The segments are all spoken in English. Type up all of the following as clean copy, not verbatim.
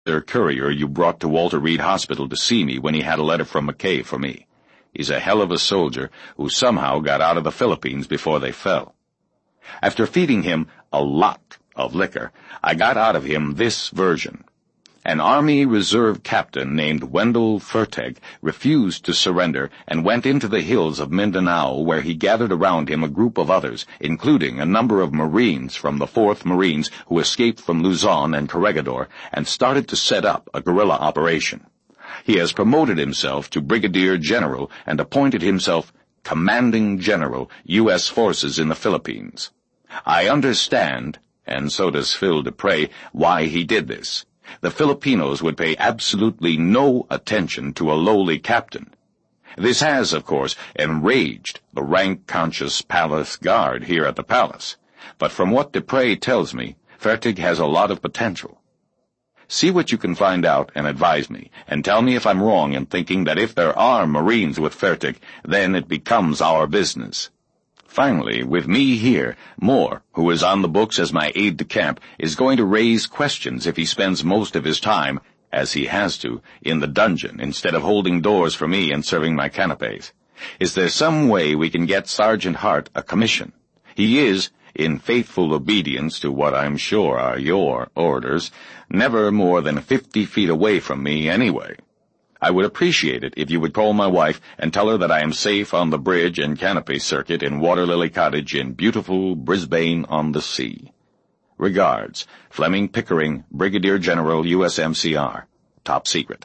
courier you brought to Walter Reed Hospital to see me when he had a letter from McKay for me. He's a hell of a soldier who somehow got out of the Philippines before they fell. After feeding him a lot of liquor, I got out of him this version. An Army Reserve captain named Wendell Fertig refused to surrender and went into the hills of Mindanao, where he gathered around him a group of others, including a number of Marines from the 4th Marines who escaped from Luzon and Corregidor, and started to set up a guerrilla operation. He has promoted himself to Brigadier General and appointed himself Commanding General, U.S. Forces in the Philippines. I understand, and so does Phil Dupre, why he did this. The Filipinos would pay absolutely no attention to a lowly captain. This has, of course, enraged the rank-conscious palace guard here at the palace. But from what Dupre tells me, Fertig has a lot of potential. See what you can find out and advise me, and tell me if I'm wrong in thinking that if there are Marines with Fertig, then it becomes our business. Finally, with me here, Moore, who is on the books as my aide-de-camp, is going to raise questions if he spends most of his time, as he has to, in the dungeon instead of holding doors for me and serving my canapes. Is there some way we can get Sergeant Hart a commission? He is, in faithful obedience to what I'm sure are your orders, never more than 50 feet away from me anyway. I would appreciate it if you would call my wife and tell her that I am safe on the bridge and canopy circuit in Water Lily Cottage in beautiful Brisbane-on-the-Sea. Regards, Fleming Pickering, Brigadier General, USMCR. Top secret.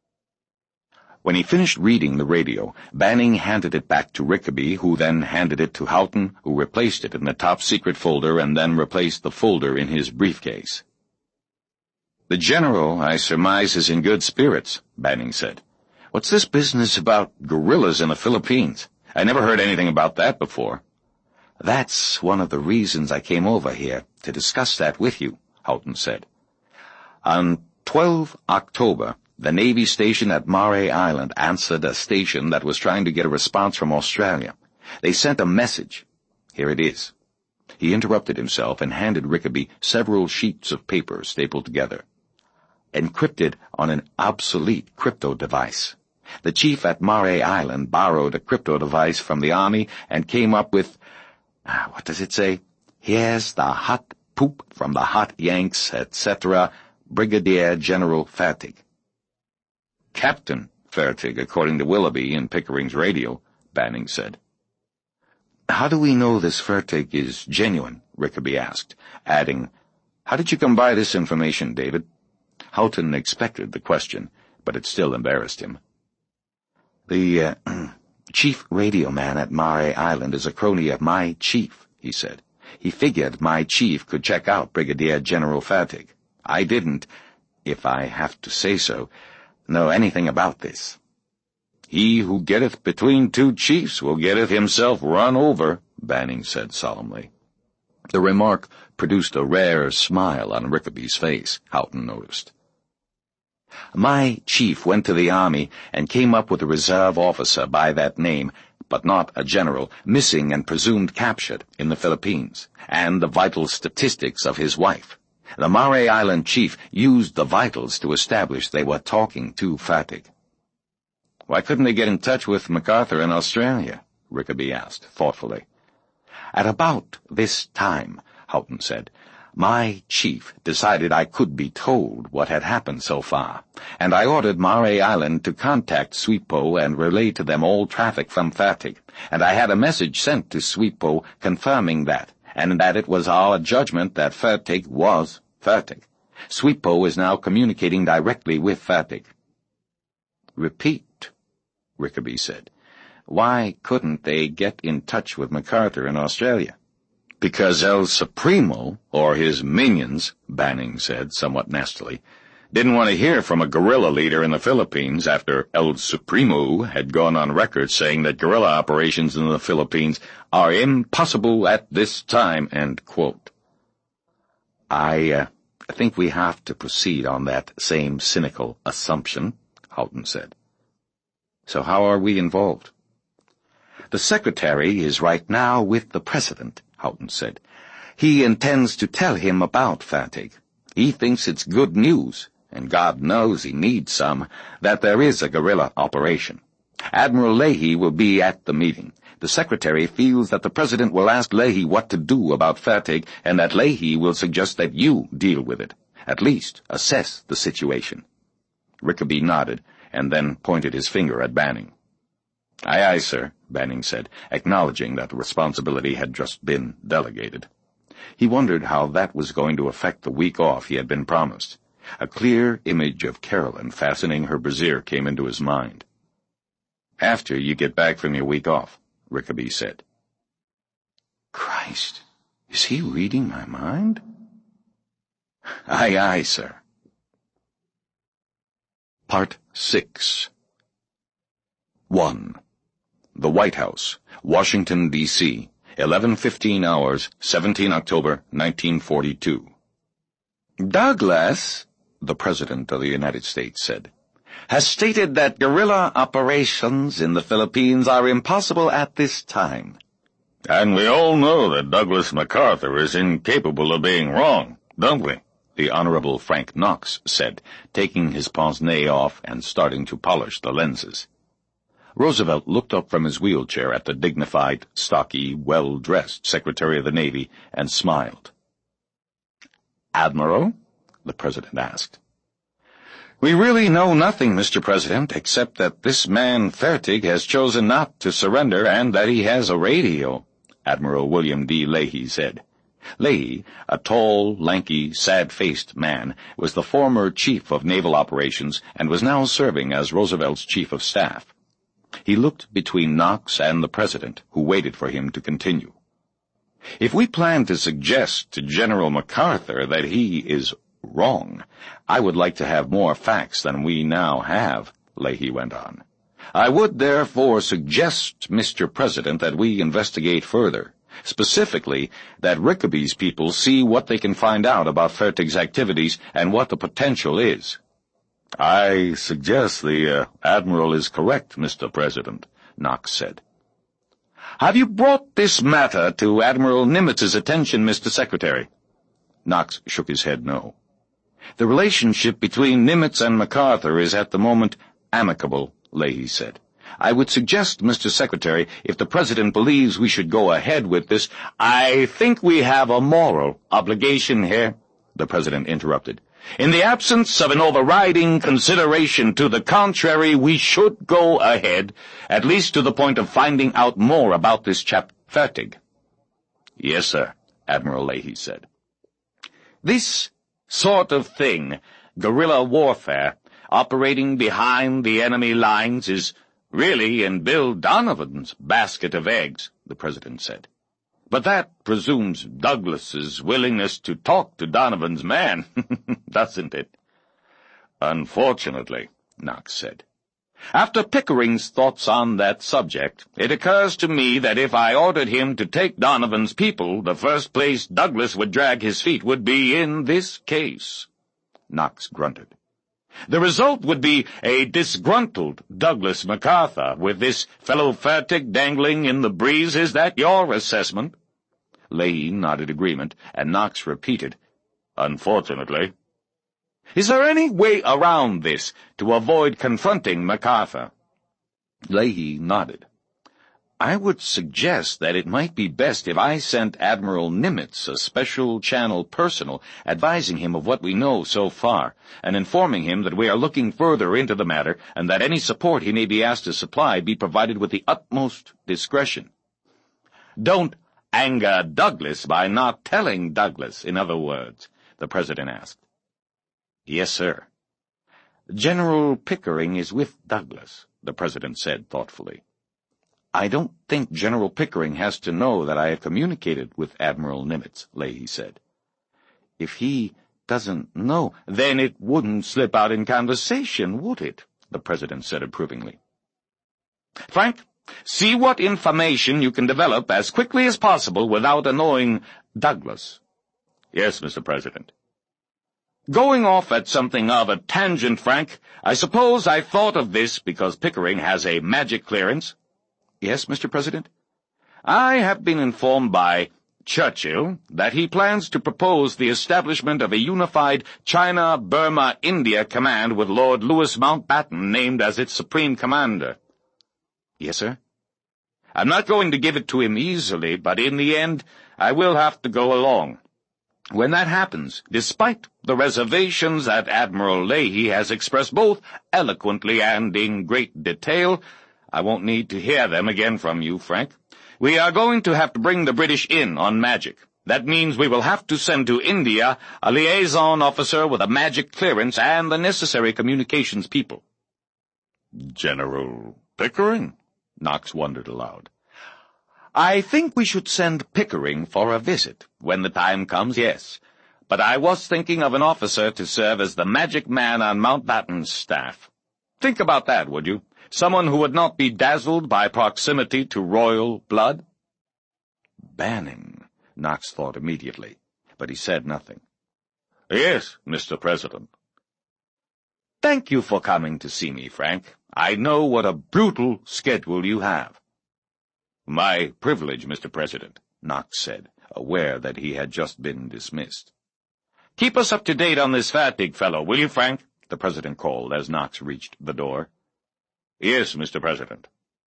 When he finished reading the radio, Banning handed it back to Rickaby, who then handed it to Houghton, who replaced it in the top secret folder and then replaced the folder in his briefcase. "The General, I surmise, is in good spirits," Banning said. "What's this business about guerrillas in the Philippines? I never heard anything about that before." "That's one of the reasons I came over here, to discuss that with you," Houghton said. On 12 October, the Navy station at Mare Island answered a station that was trying to get a response from Australia. They sent a message. Here it is. He interrupted himself and handed Rickaby several sheets of paper stapled together. Encrypted on an obsolete crypto device. The chief at Mare Island borrowed a crypto device from the Army and came up with, what does it say? "Here's the hot poop from the hot Yanks, etc., Brigadier General Fertig." "Captain Fertig, according to Willoughby in Pickering's radio," Banning said. "How do we know this Fertig is genuine?" Rickaby asked, adding, "How did you come by this information, David?" Houghton expected the question, but it still embarrassed him. "The chief radio man at Mare Island is a crony of my chief," he said. "He figured my chief could check out Brigadier General Fertig. I didn't, if I have to say so, know anything about this." "He who getteth between two chiefs will getteth himself run over," Banning said solemnly. The remark produced a rare smile on Rickaby's face, Houghton noticed. "My chief went to the Army and came up with a reserve officer by that name, but not a general, missing and presumed captured in the Philippines, and the vital statistics of his wife. The Mare Island chief used the vitals to establish they were talking to Fertig." "Why couldn't they get in touch with MacArthur in Australia?" Rickaby asked, thoughtfully. "At about this time," Houghton said, "my chief decided I could be told what had happened so far, and I ordered Mare Island to contact Sweetpo and relay to them all traffic from Fertig, and I had a message sent to Sweetpo confirming that, and that it was our judgment that Fertig was Fertig. Sweetpo is now communicating directly with Fertig." "Repeat," Rickaby said. "Why couldn't they get in touch with MacArthur in Australia?" "Because El Supremo, or his minions," Banning said somewhat nastily, "didn't want to hear from a guerrilla leader in the Philippines after El Supremo had gone on record saying that guerrilla operations in the Philippines are impossible at this time," end quote. I think we have to proceed on that same cynical assumption," Houghton said. "So how are we involved?" "The Secretary is right now with the President," Houghton said. "He intends to tell him about Fertig. He thinks it's good news, and God knows he needs some, that there is a guerrilla operation. Admiral Leahy will be at the meeting. The Secretary feels that the President will ask Leahy what to do about Fertig, and that Leahy will suggest that you deal with it. At least assess the situation. Rickaby nodded, and then pointed his finger at Banning. "Aye, aye, sir," Banning said, acknowledging that the responsibility had just been delegated. He wondered how that was going to affect the week off he had been promised. A clear image of Carolyn fastening her brassiere came into his mind. "After you get back from your week off," Rickaby said. Christ, is he reading my mind? "Aye, aye, sir." Part 6. 1. The White House, Washington, D.C., 11:15 hours, 17 October, 1942. "Douglas," the President of the United States said, "has stated that guerrilla operations in the Philippines are impossible at this time." "And we all know that Douglas MacArthur is incapable of being wrong, don't we?" the Honorable Frank Knox said, taking his pince-nez off and starting to polish the lenses. Roosevelt looked up from his wheelchair at the dignified, stocky, well-dressed Secretary of the Navy and smiled. "Admiral?" the President asked. "We really know nothing, Mr. President, except that this man Fertig has chosen not to surrender and that he has a radio," Admiral William D. Leahy said. Leahy, a tall, lanky, sad-faced man, was the former Chief of Naval Operations and was now serving as Roosevelt's Chief of Staff. He looked between Knox and the President, who waited for him to continue. "If we plan to suggest to General MacArthur that he is wrong, I would like to have more facts than we now have," Leahy went on. "I would therefore suggest, Mr. President, that we investigate further. Specifically, that Rickaby's people see what they can find out about Fertig's activities and what the potential is." "I suggest the Admiral is correct, Mr. President," Knox said. "Have you brought this matter to Admiral Nimitz's attention, Mr. Secretary?" Knox shook his head no. "The relationship between Nimitz and MacArthur is at the moment amicable," Leahy said. "I would suggest, Mr. Secretary, if the President believes we should go ahead with this—" "I think we have a moral obligation here," the President interrupted. "In the absence of an overriding consideration to the contrary, we should go ahead, at least to the point of finding out more about this chap Fertig." "Yes, sir," Admiral Leahy said. "This sort of thing, guerrilla warfare, operating behind the enemy lines, is really in Bill Donovan's basket of eggs," the President said. "But that presumes Douglas's willingness to talk to Donovan's man, doesn't it?" "Unfortunately," Knox said. "After Pickering's thoughts on that subject, it occurs to me that if I ordered him to take Donovan's people, the first place Douglas would drag his feet would be in this case." Knox grunted. "The result would be a disgruntled Douglas MacArthur, with this fellow Fertig dangling in the breeze. Is that your assessment?" Leahy nodded agreement, and Knox repeated, "Unfortunately." "Is there any way around this to avoid confronting MacArthur?" Leahy nodded. "I would suggest that it might be best if I sent Admiral Nimitz a special channel personal, advising him of what we know so far, and informing him that we are looking further into the matter, and that any support he may be asked to supply be provided with the utmost discretion." "Don't anger Douglas by not telling Douglas, in other words?" the President asked. "Yes, sir." "General Pickering is with Douglas," the President said thoughtfully. "I don't think General Pickering has to know that I have communicated with Admiral Nimitz," Leahy said. "If he doesn't know, then it wouldn't slip out in conversation, would it?" the President said approvingly. "Frank, see what information you can develop as quickly as possible without annoying Douglas." "Yes, Mr. President." "Going off at something of a tangent, Frank, I suppose I thought of this because Pickering has a magic clearance." "Yes, Mr. President?" "I have been informed by Churchill that he plans to propose the establishment of a unified China-Burma-India command with Lord Louis Mountbatten named as its supreme commander. Yes, sir? I'm not going to give it to him easily, but in the end, I will have to go along. When that happens, despite the reservations that Admiral Leahy has expressed both eloquently and in great detail, I won't need to hear them again from you, Frank. We are going to have to bring the British in on magic. That means we will have to send to India a liaison officer with a magic clearance and the necessary communications people. General Pickering? Knox wondered aloud. I think we should send Pickering for a visit. When the time comes, yes. But I was thinking of an officer to serve as the magic man on Mountbatten's staff. Think about that, would you? Someone who would not be dazzled by proximity to royal blood? Banning, Knox thought immediately, but he said nothing. Yes, Mr. President. Thank you for coming to see me, Frank. I know what a brutal schedule you have. My privilege, Mr. President, Knox said, aware that he had just been dismissed. Keep us up to date on this fat-big fellow, will you, Frank? The President called as Knox reached the door. Yes, Mr. President.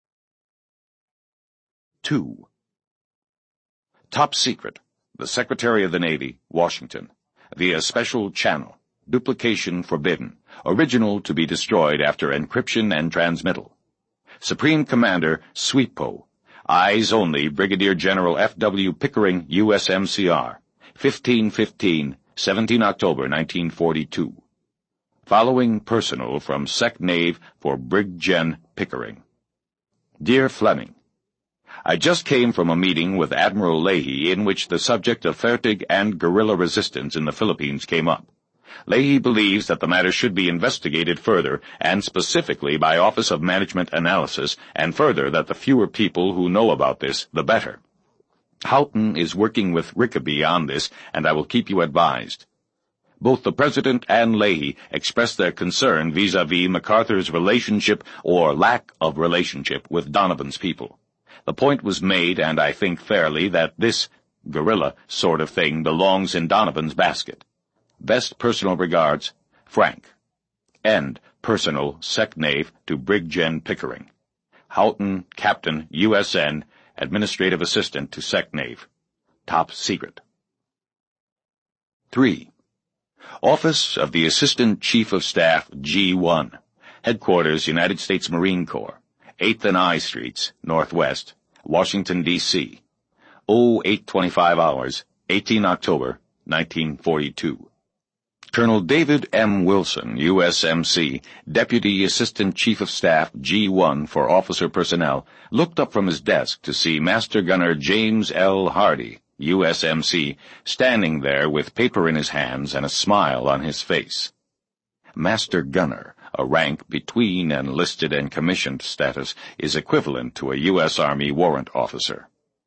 2. Top secret. The Secretary of the Navy, Washington. Via special channel. Duplication forbidden. Original to be destroyed after encryption and transmittal. Supreme Commander, SWEPO. Eyes only, Brigadier General F.W. Pickering, USMCR. 1515, 17 October 1942. Following personal from SecNav for Brig Gen Pickering. Dear Fleming, I just came from a meeting with Admiral Leahy in which the subject of Fertig and guerrilla resistance in the Philippines came up. Leahy believes that the matter should be investigated further, and specifically by Office of Management Analysis, and further that the fewer people who know about this, the better. Houghton is working with Rickaby on this, and I will keep you advised. Both the President and Leahy expressed their concern vis-à-vis MacArthur's relationship or lack of relationship with Donovan's people. The point was made, and I think fairly, that this guerrilla sort of thing belongs in Donovan's basket. Best personal regards, Frank. End personal SecNav to Brig Gen Pickering. Houghton, Captain, USN, Administrative Assistant to SecNav. Top secret. 3. Office of the Assistant Chief of Staff, G1. Headquarters, United States Marine Corps. 8th and I Streets, Northwest, Washington, D.C. 0825 hours, 18 October, 1942. Colonel David M. Wilson, USMC, Deputy Assistant Chief of Staff, G1 for Officer Personnel, looked up from his desk to see Master Gunner James L. Hardy, USMC, standing there with paper in his hands and a smile on his face. Master Gunner, a rank between enlisted and commissioned status, is equivalent to a U.S. Army warrant officer.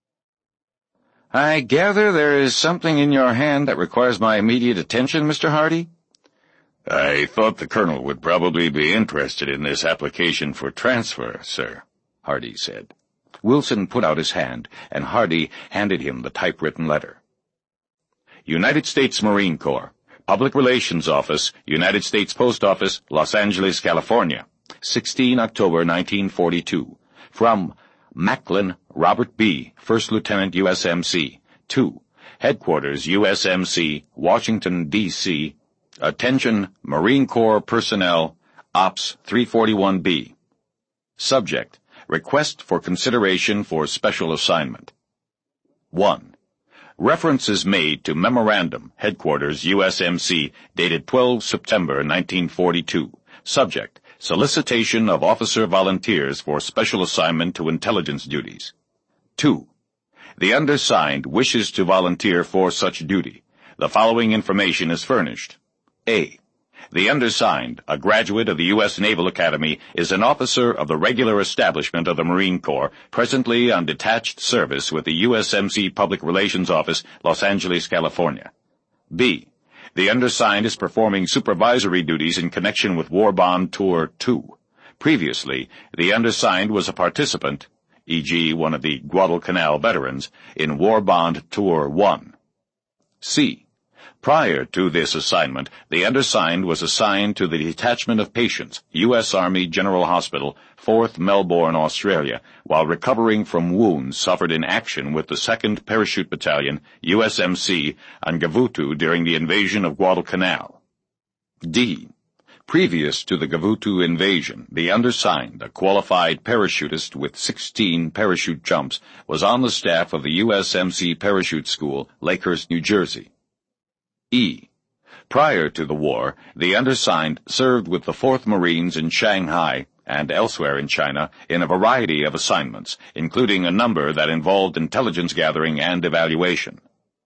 I gather there is something in your hand that requires my immediate attention, Mr. Hardy? I thought the Colonel would probably be interested in this application for transfer, sir, Hardy said. Wilson put out his hand, and Hardy handed him the typewritten letter. United States Marine Corps, Public Relations Office, United States Post Office, Los Angeles, California, 16 October 1942. From Macklin Robert B., First Lieutenant USMC. 2. Headquarters USMC, Washington, D.C. Attention, Marine Corps Personnel, Ops 341B. Subject, Request for Consideration for Special Assignment. 1. Reference is made to Memorandum, Headquarters USMC, dated 12 September 1942. Subject, Solicitation of officer volunteers for special assignment to intelligence duties. 2. The undersigned wishes to volunteer for such duty. The following information is furnished. A. The undersigned, a graduate of the U.S. Naval Academy, is an officer of the regular establishment of the Marine Corps, presently on detached service with the USMC Public Relations Office, Los Angeles, California. B. The undersigned is performing supervisory duties in connection with War Bond Tour 2. Previously, the undersigned was a participant e.g. one of the Guadalcanal veterans, in War Bond Tour 1. C. Prior to this assignment, the undersigned was assigned to the Detachment of Patients, U.S. Army General Hospital, 4th Melbourne, Australia, while recovering from wounds suffered in action with the 2nd Parachute Battalion, USMC, on Gavutu during the invasion of Guadalcanal. D. Previous to the Gavutu invasion, the undersigned, a qualified parachutist with 16 parachute jumps, was on the staff of the USMC Parachute School, Lakehurst, New Jersey. E. Prior to the war, the undersigned served with the 4th Marines in Shanghai and elsewhere in China in a variety of assignments, including a number that involved intelligence gathering and evaluation.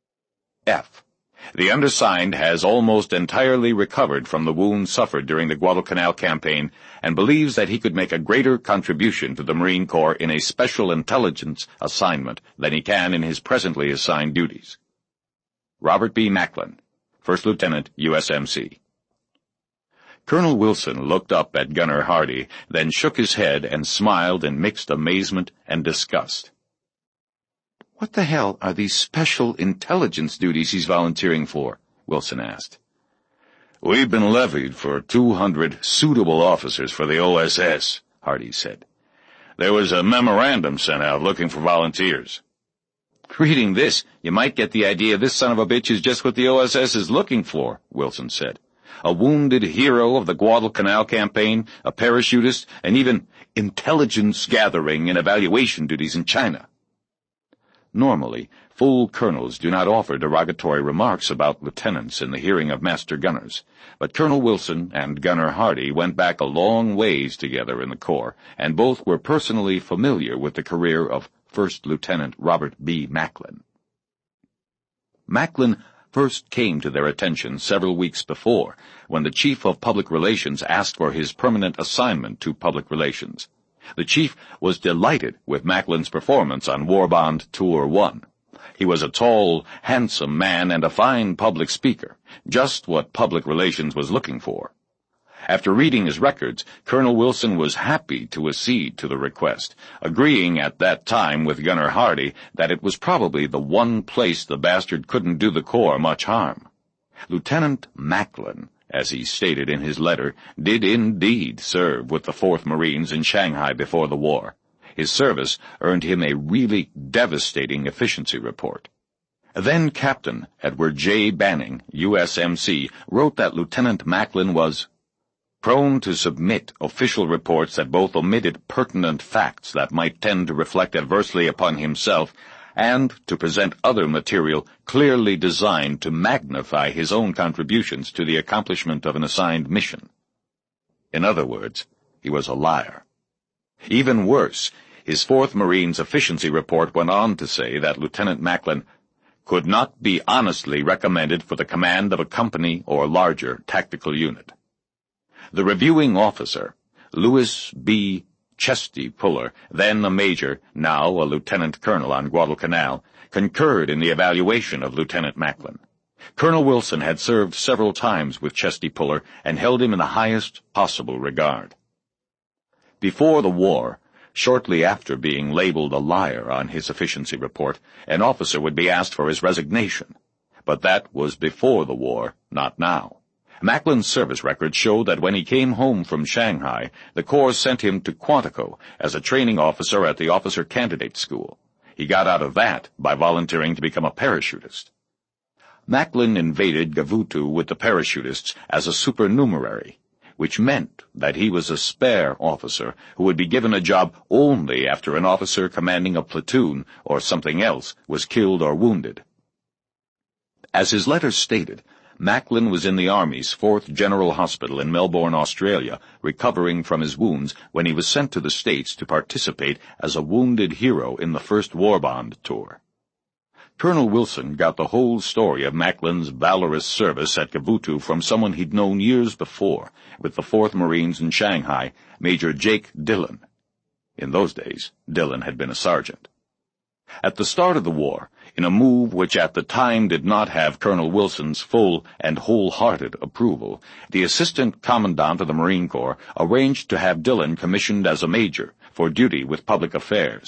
F. The undersigned has almost entirely recovered from the wounds suffered during the Guadalcanal campaign and believes that he could make a greater contribution to the Marine Corps in a special intelligence assignment than he can in his presently assigned duties. Robert B. Macklin, First Lieutenant, USMC. Colonel Wilson looked up at Gunner Hardy, then shook his head and smiled in mixed amazement and disgust. "What the hell are these special intelligence duties he's volunteering for?" Wilson asked. "We've been levied for 200 suitable officers for the OSS," Hardy said. "There was a memorandum sent out looking for volunteers." "Reading this, you might get the idea this son of a bitch is just what the OSS is looking for," Wilson said. "A wounded hero of the Guadalcanal campaign, a parachutist, and even intelligence gathering and evaluation duties in China." Normally, full colonels do not offer derogatory remarks about lieutenants in the hearing of master gunners, but Colonel Wilson and Gunner Hardy went back a long ways together in the Corps, and both were personally familiar with the career of First Lieutenant Robert B. Macklin. Macklin first came to their attention several weeks before, when the Chief of Public Relations asked for his permanent assignment to Public Relations. The Chief was delighted with Macklin's performance on War Bond Tour 1. He was a tall, handsome man and a fine public speaker, just what Public Relations was looking for. After reading his records, Colonel Wilson was happy to accede to the request, agreeing at that time with Gunner Hardy that it was probably the one place the bastard couldn't do the Corps much harm. Lieutenant Macklin, as he stated in his letter, did indeed serve with the 4th Marines in Shanghai before the war. His service earned him a really devastating efficiency report. Then Captain Edward J. Banning, USMC, wrote that Lieutenant Macklin was prone to submit official reports that both omitted pertinent facts that might tend to reflect adversely upon himself and to present other material clearly designed to magnify his own contributions to the accomplishment of an assigned mission. In other words, he was a liar. Even worse, his 4th Marines efficiency report went on to say that Lieutenant Macklin could not be honestly recommended for the command of a company or larger tactical unit. The reviewing officer, Louis B. Chesty Puller, then a major, now a lieutenant colonel on Guadalcanal, concurred in the evaluation of Lieutenant Macklin. Colonel Wilson had served several times with Chesty Puller and held him in the highest possible regard. Before the war, shortly after being labeled a liar on his efficiency report, an officer would be asked for his resignation. But that was before the war, not now. Macklin's service records show that when he came home from Shanghai, the Corps sent him to Quantico as a training officer at the Officer Candidate School. He got out of that by volunteering to become a parachutist. Macklin invaded Gavutu with the parachutists as a supernumerary, which meant that he was a spare officer who would be given a job only after an officer commanding a platoon or something else was killed or wounded. As his letter stated, Macklin was in the Army's 4th General Hospital in Melbourne, Australia, recovering from his wounds when he was sent to the States to participate as a wounded hero in the first War Bond tour. Colonel Wilson got the whole story of Macklin's valorous service at Gavutu from someone he'd known years before, with the 4th Marines in Shanghai, Major Jake Dillon. In those days, Dillon had been a sergeant. At the start of the war, in a move which at the time did not have Colonel Wilson's full and wholehearted approval, the Assistant Commandant of the Marine Corps arranged to have Dillon commissioned as a major for duty with public affairs.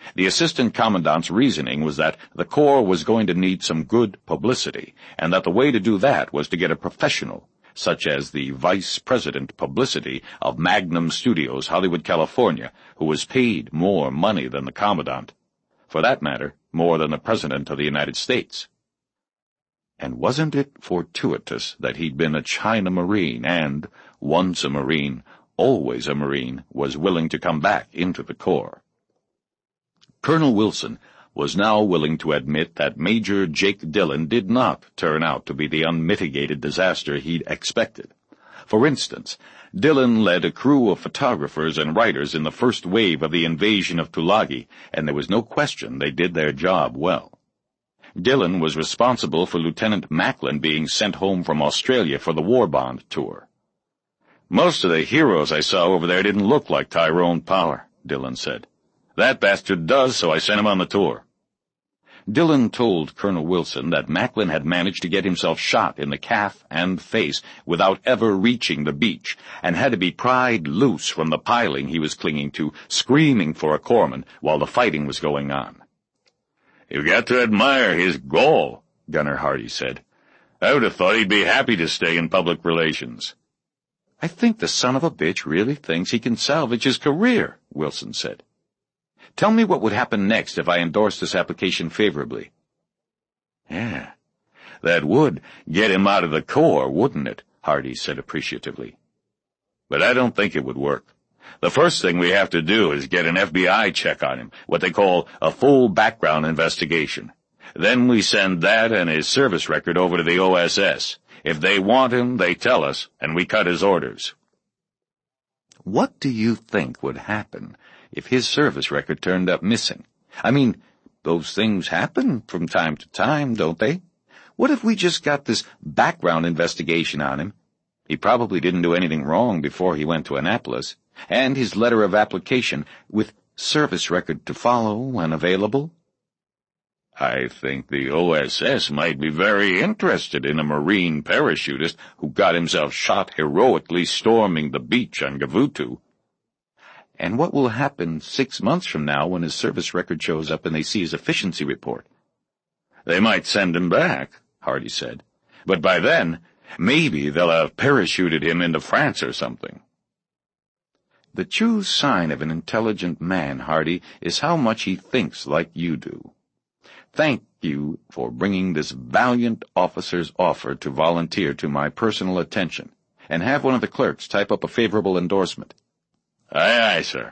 The assistant commandant's reasoning was that the Corps was going to need some good publicity, and that the way to do that was to get a professional, such as the vice president publicity of Magnum Studios, Hollywood, California, who was paid more money than the commandant. For that matter, more than the President of the United States. And wasn't it fortuitous that he'd been a China Marine and, once a Marine, always a Marine, was willing to come back into the Corps? Colonel Wilson was now willing to admit that Major Jake Dillon did not turn out to be the unmitigated disaster he'd expected. For instance, Dillon led a crew of photographers and writers in the first wave of the invasion of Tulagi, and there was no question they did their job well. Dillon was responsible for Lieutenant Macklin being sent home from Australia for the war bond tour. "Most of the heroes I saw over there didn't look like Tyrone Power," Dillon said. "That bastard does, so I sent him on the tour." Dillon told Colonel Wilson that Macklin had managed to get himself shot in the calf and face without ever reaching the beach, and had to be pried loose from the piling he was clinging to, screaming for a corpsman while the fighting was going on. "You've got to admire his gall," Gunner Hardy said. "I would have thought he'd be happy to stay in public relations." "I think the son of a bitch really thinks he can salvage his career," Wilson said. "Tell me what would happen next if I endorsed this application favorably." "Yeah, that would get him out of the Corps, wouldn't it?" Hardy said appreciatively. "But I don't think it would work. The first thing we have to do is get an FBI check on him, what they call a full background investigation. Then we send that and his service record over to the OSS. If they want him, they tell us, and we cut his orders." "What do you think would happen if his service record turned up missing? I mean, those things happen from time to time, don't they? What if we just got this background investigation on him? He probably didn't do anything wrong before he went to Annapolis, and his letter of application, with service record to follow and available." "I think the OSS might be very interested in a Marine parachutist who got himself shot heroically storming the beach on Gavutu." "And what will happen 6 months from now when his service record shows up and they see his efficiency report?" "They might send him back," Hardy said. "But by then, maybe they'll have parachuted him into France or something." "The true sign of an intelligent man, Hardy, is how much he thinks like you do. Thank you for bringing this valiant officer's offer to volunteer to my personal attention, and have one of the clerks type up a favorable endorsement." "Aye, aye, sir."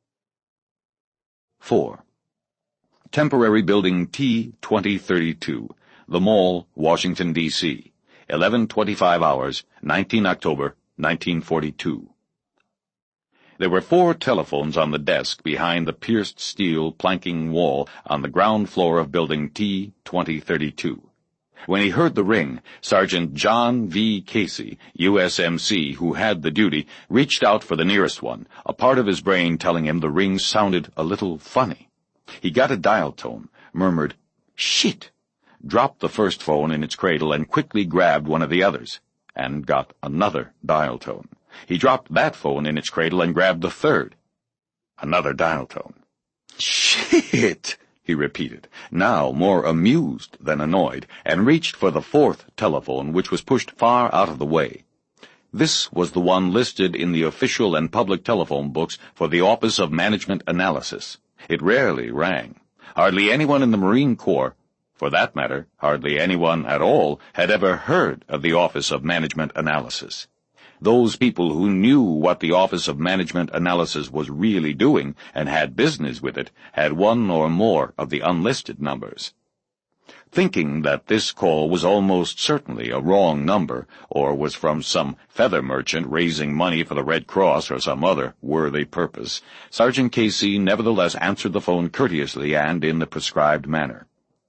4. Temporary Building T-2032, The Mall, Washington, D.C., 11:25 hours, 19 October, 1942. There were 4 telephones on the desk behind the pierced steel planking wall on the ground floor of Building T-2032. When he heard the ring, Sergeant John V. Casey, USMC, who had the duty, reached out for the nearest one, a part of his brain telling him the ring sounded a little funny. He got a dial tone, murmured, "Shit!" dropped the first phone in its cradle and quickly grabbed one of the others, and got another dial tone. He dropped that phone in its cradle and grabbed the third. Another dial tone. "Shit!" he repeated, now more amused than annoyed, and reached for the 4th telephone, which was pushed far out of the way. This was the one listed in the official and public telephone books for the Office of Management Analysis. It rarely rang. Hardly anyone in the Marine Corps, for that matter, hardly anyone at all, had ever heard of the Office of Management Analysis. Those people who knew what the Office of Management Analysis was really doing and had business with it had one or more of the unlisted numbers. Thinking that this call was almost certainly a wrong number, or was from some feather merchant raising money for the Red Cross or some other worthy purpose, Sergeant Casey nevertheless answered the phone courteously and in the prescribed manner.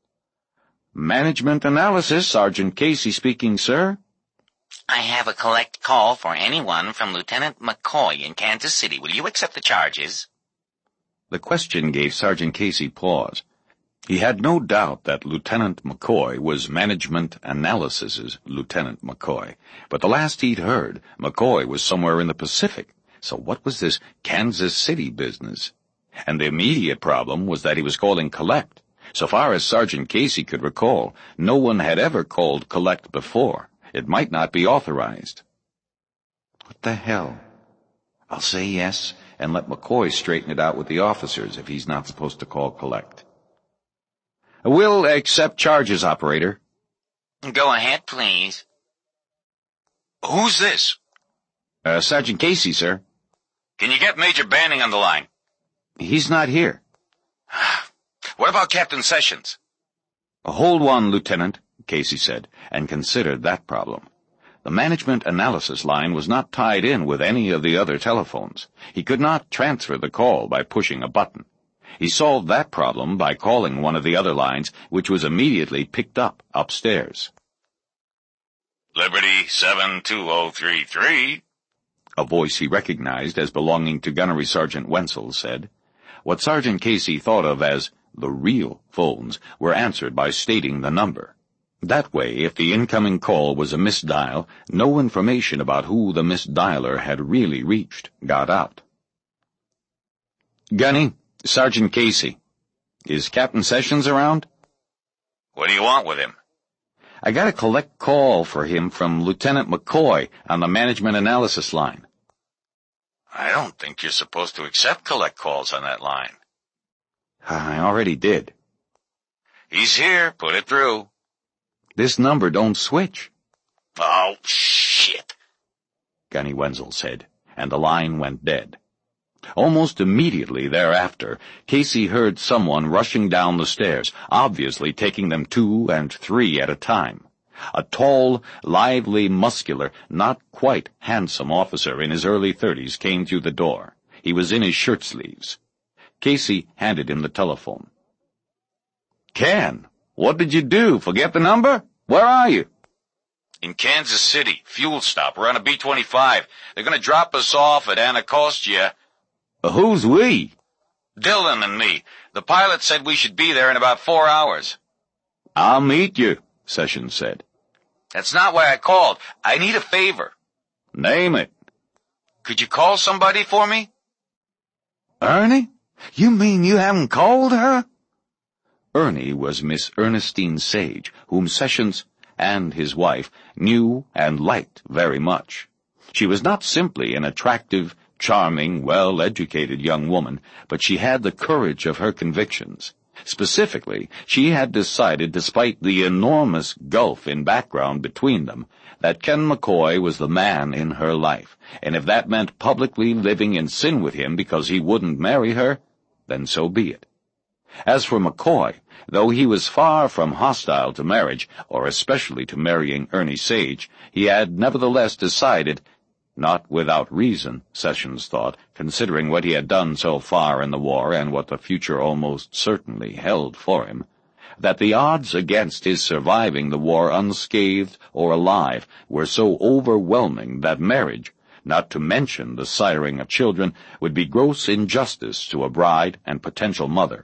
"Management Analysis, Sergeant Casey speaking, sir." "I have a collect call for anyone from Lieutenant McCoy in Kansas City. Will you accept the charges?" The question gave Sergeant Casey pause. He had no doubt that Lieutenant McCoy was Management Analysis's Lieutenant McCoy, but the last he'd heard, McCoy was somewhere in the Pacific, so what was this Kansas City business? And the immediate problem was that he was calling collect. So far as Sergeant Casey could recall, no one had ever called collect before. It might not be authorized. What the hell? I'll say yes and let McCoy straighten it out with the officers if he's not supposed to call collect. We'll accept charges, operator. Go ahead, please. Who's this? Sergeant Casey, sir. Can you get Major Banning on the line? He's not here. What about Captain Sessions? Hold one, Lieutenant, Casey said, and considered that problem. The management analysis line was not tied in with any of the other telephones. He could not transfer the call by pushing a button. He solved that problem by calling one of the other lines, which was immediately picked up upstairs. Liberty 72033. A voice he recognized as belonging to Gunnery Sergeant Wenzel said. What Sergeant Casey thought of as the real phones were answered by stating the number. That way, if the incoming call was a misdial, no information about who the misdialer had really reached got out. Gunny, Sergeant Casey. Is Captain Sessions around? What do you want with him? I got a collect call for him from Lieutenant McCoy on the management analysis line. I don't think you're supposed to accept collect calls on that line. I already did. He's here. Put it through. This number don't switch. Oh, shit, Gunny Wenzel said, and the line went dead. Almost immediately thereafter, Casey heard someone rushing down the stairs, obviously taking them 2 and 3 at a time. A tall, lively, muscular, not quite handsome officer in his early 30s came through the door. He was in his shirt sleeves. Casey handed him the telephone. Ken, what did you do? Forget the number? Where are you? In Kansas City, fuel stop. We're on a B-25. They're going to drop us off at Anacostia. Who's we? Dylan and me. The pilot said we should be there in about 4 hours. I'll meet you, Sessions said. That's not why I called. I need a favor. Name it. Could you call somebody for me? Ernie? You mean you haven't called her? Ernie was Miss Ernestine Sage, whom Sessions and his wife knew and liked very much. She was not simply an attractive, charming, well-educated young woman, but she had the courage of her convictions. Specifically, she had decided, despite the enormous gulf in background between them, that Ken McCoy was the man in her life, and if that meant publicly living in sin with him because he wouldn't marry her, then so be it. As for McCoy, though he was far from hostile to marriage, or especially to marrying Ernie Sage, he had nevertheless decided, not without reason, Sessions thought, considering what he had done so far in the war and what the future almost certainly held for him, that the odds against his surviving the war unscathed or alive were so overwhelming that marriage, not to mention the siring of children, would be gross injustice to a bride and potential mother.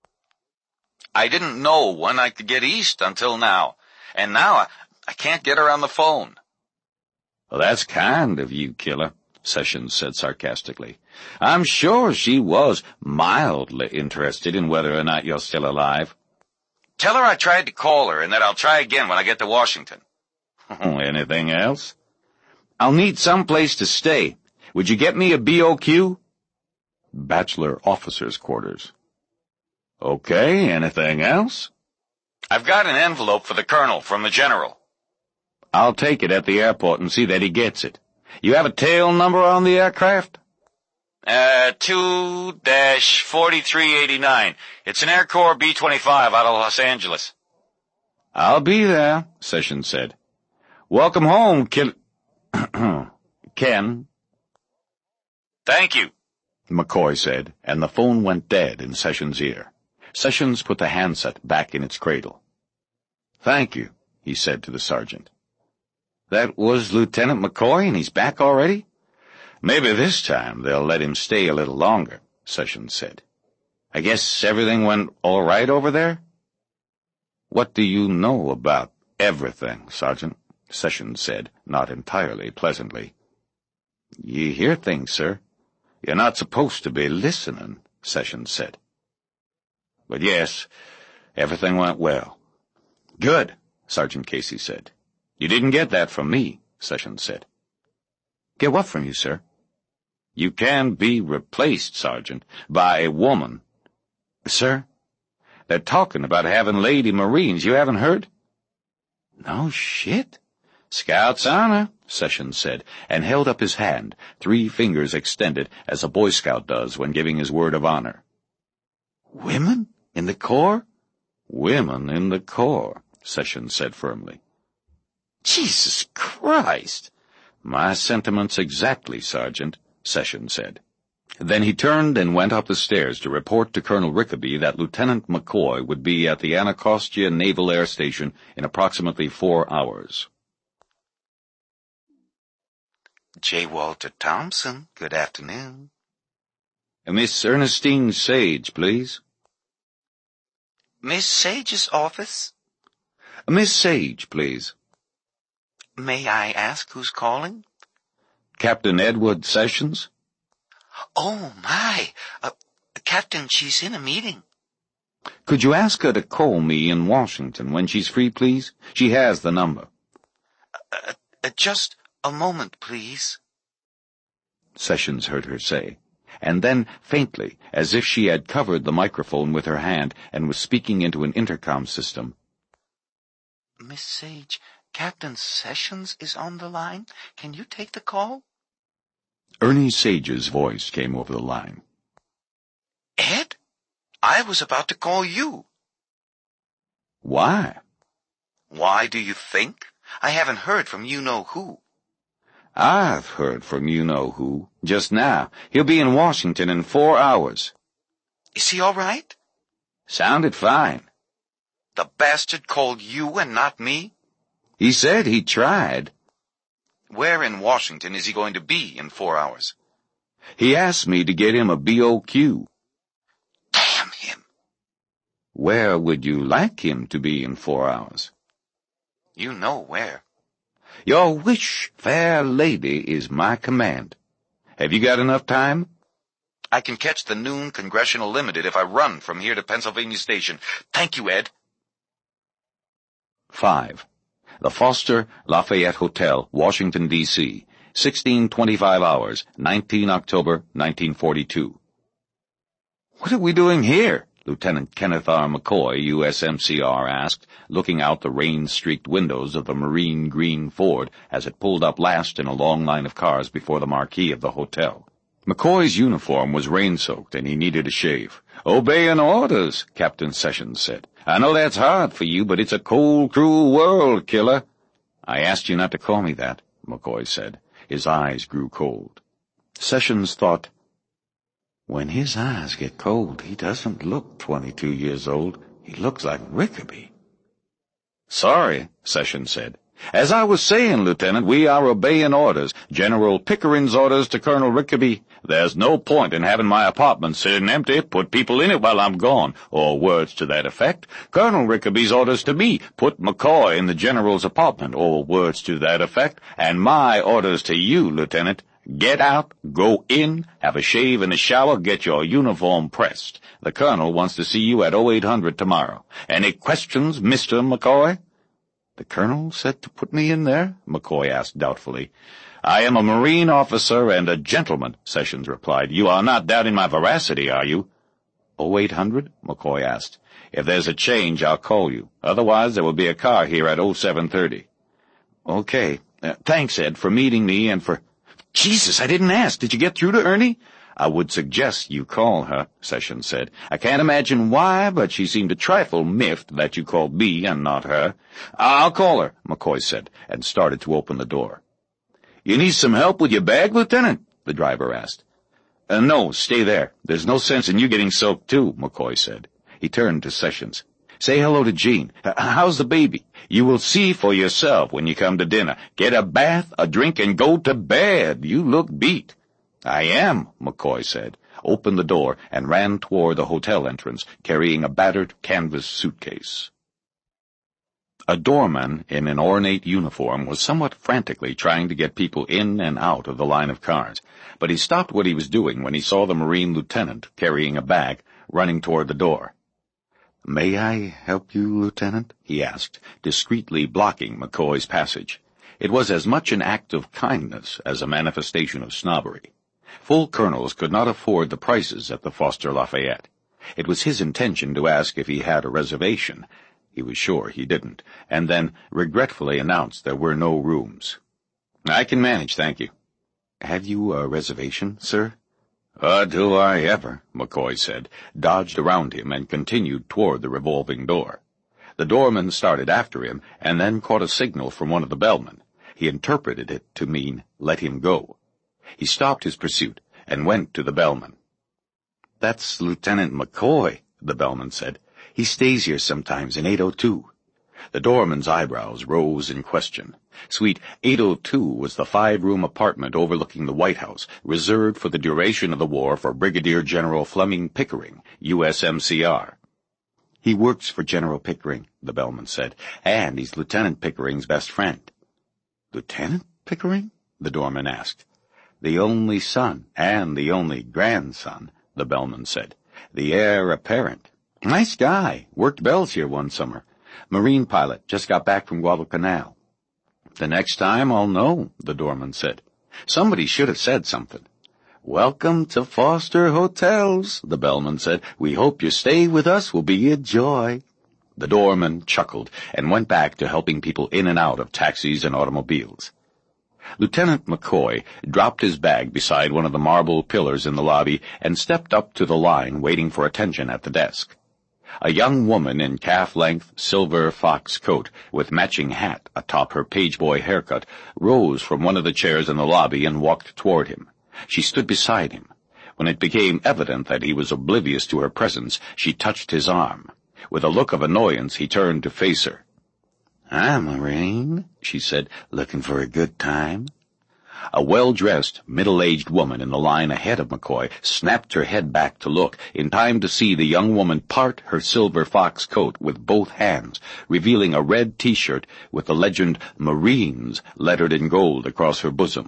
I didn't know when I could get east until now, and now I can't get her on the phone. Well, that's kind of you, killer, Sessions said sarcastically. I'm sure she was mildly interested in whether or not you're still alive. Tell her I tried to call her and that I'll try again when I get to Washington. Anything else? I'll need some place to stay. Would you get me a BOQ? Bachelor Officers' Quarters. Okay, anything else? I've got an envelope for the colonel from the general. I'll take it at the airport and see that he gets it. You have a tail number on the aircraft? 2-4389. It's an Air Corps B-25 out of Los Angeles. I'll be there, Sessions said. Welcome home, Ken. Thank you, McCoy said, and the phone went dead in Sessions' ear. Sessions put the handset back in its cradle. Thank you, he said to the sergeant. That was Lieutenant McCoy, and he's back already? Maybe this time they'll let him stay a little longer, Sessions said. I guess everything went all right over there? What do you know about everything, Sergeant? Sessions said, not entirely pleasantly. You hear things, sir. You're not supposed to be listening. Sessions said. But yes, everything went well. Good, Sergeant Casey said. You didn't get that from me, Sessions said. Get what from you, sir? You can be replaced, Sergeant, by a woman. Sir? They're talking about having lady Marines. You haven't heard? No shit. Scout's honor, Sessions said, and held up his hand, 3 fingers extended, as a Boy Scout does when giving his word of honor. Women? In the Corps? Women in the Corps, Sessions said firmly. Jesus Christ! My sentiments exactly, Sergeant, Sessions said. Then he turned and went up the stairs to report to Colonel Rickaby that Lieutenant McCoy would be at the Anacostia Naval Air Station in approximately 4 hours. J. Walter Thompson, good afternoon. Miss Ernestine Sage, please. Miss Sage's office? Miss Sage, please. May I ask who's calling? Captain Edward Sessions. Oh, my. Captain, she's in a meeting. Could you ask her to call me in Washington when she's free, please? She has the number. Just a moment, please. Sessions heard her say, and then faintly, as if she had covered the microphone with her hand and was speaking into an intercom system. Miss Sage, Captain Sessions is on the line. Can you take the call? Ernie Sage's voice came over the line. Ed? I was about to call you. Why? Why do you think? I haven't heard from you-know-who. I've heard from you-know-who just now. He'll be in Washington in 4 hours. Is he all right? Sounded fine. The bastard called you and not me? He said he tried. Where in Washington is he going to be in 4 hours? He asked me to get him a BOQ. Damn him. Where would you like him to be in 4 hours? You know where. Your wish, fair lady, is my command. Have you got enough time? I can catch the noon Congressional Limited if I run from here to Pennsylvania Station. Thank you, Ed. 5. The Foster Lafayette Hotel, Washington, D.C., 16:25 hours, 19 October, 1942. What are we doing here? Lieutenant Kenneth R. McCoy, USMCR, asked, looking out the rain-streaked windows of the marine green Ford as it pulled up last in a long line of cars before the marquee of the hotel. McCoy's uniform was rain-soaked, and he needed a shave. "Obeying orders," Captain Sessions said. "I know that's hard for you, but it's a cold, cruel world, killer." "I asked you not to call me that," McCoy said. His eyes grew cold. Sessions thought, when his eyes get cold, he doesn't look 22 years old. He looks like Rickaby. "Sorry," Sessions said. "As I was saying, Lieutenant, we are obeying orders. General Pickering's orders to Colonel Rickaby. There's no point in having my apartment sitting empty. Put people in it while I'm gone," or words to that effect. Colonel Rickaby's orders to me, put McCoy in the general's apartment, or words to that effect. And my orders to you, Lieutenant, get out, go in, have a shave and a shower, get your uniform pressed. The colonel wants to see you at 0800 tomorrow. Any questions, Mr. McCoy? "The colonel said to put me in there?" McCoy asked doubtfully. "I am a Marine officer and a gentleman," Sessions replied. "You are not doubting my veracity, are you?" 0800? McCoy asked. "If there's a change, I'll call you. Otherwise, there will be a car here at 0730. "Okay. Thanks, Ed, for meeting me and for—" "Jesus, I didn't ask. Did you get through to Ernie?" "I would suggest you call her," Sessions said. "I can't imagine why, but she seemed a trifle miffed that you called me and not her." "I'll call her," McCoy said, and started to open the door. "You need some help with your bag, Lieutenant?" the driver asked. No, stay there. There's no sense in you getting soaked too," McCoy said. He turned to Sessions. "Say hello to Jean. How's the baby? You will see for yourself when you come to dinner. Get a bath, a drink, and go to bed. You look beat." "I am," McCoy said, opened the door, and ran toward the hotel entrance, carrying a battered canvas suitcase. A doorman in an ornate uniform was somewhat frantically trying to get people in and out of the line of cars, but he stopped what he was doing when he saw the Marine lieutenant carrying a bag running toward the door. "May I help you, Lieutenant?" he asked, discreetly blocking McCoy's passage. It was as much an act of kindness as a manifestation of snobbery. Full colonels could not afford the prices at the Foster Lafayette. It was his intention to ask if he had a reservation. He was sure he didn't, and then regretfully announced there were no rooms. "I can manage, thank you." "Have you a reservation, sir?" Do I ever," McCoy said, dodged around him, and continued toward the revolving door. The doorman started after him, and then caught a signal from one of the bellmen. He interpreted it to mean, "Let him go." He stopped his pursuit and went to the bellman. "That's Lieutenant McCoy," the bellman said. "He stays here sometimes in 802. The doorman's eyebrows rose in question. Suite 802 was the 5-room apartment overlooking the White House, reserved for the duration of the war for Brigadier General Fleming Pickering, USMCR. "He works for General Pickering," the bellman said, "and he's Lieutenant Pickering's best friend." "Lieutenant Pickering?" the doorman asked. "The only son and the only grandson," the bellman said. "The heir apparent. Nice guy. Worked bells here one summer. Marine pilot. Just got back from Guadalcanal." "The next time I'll know," the doorman said. "Somebody should have said something." "Welcome to Foster Hotels," the bellman said. "We hope your stay with us will be a joy." The doorman chuckled and went back to helping people in and out of taxis and automobiles. Lieutenant McCoy dropped his bag beside one of the marble pillars in the lobby and stepped up to the line waiting for attention at the desk. A young woman in calf-length silver fox coat with matching hat atop her pageboy haircut rose from one of the chairs in the lobby and walked toward him. She stood beside him. When it became evident that he was oblivious to her presence, she touched his arm. With a look of annoyance, he turned to face her. "I'm Lorraine," she said, "looking for a good time." A well-dressed, middle-aged woman in the line ahead of McCoy snapped her head back to look, in time to see the young woman part her silver fox coat with both hands, revealing a red T-shirt with the legend Marines lettered in gold across her bosom.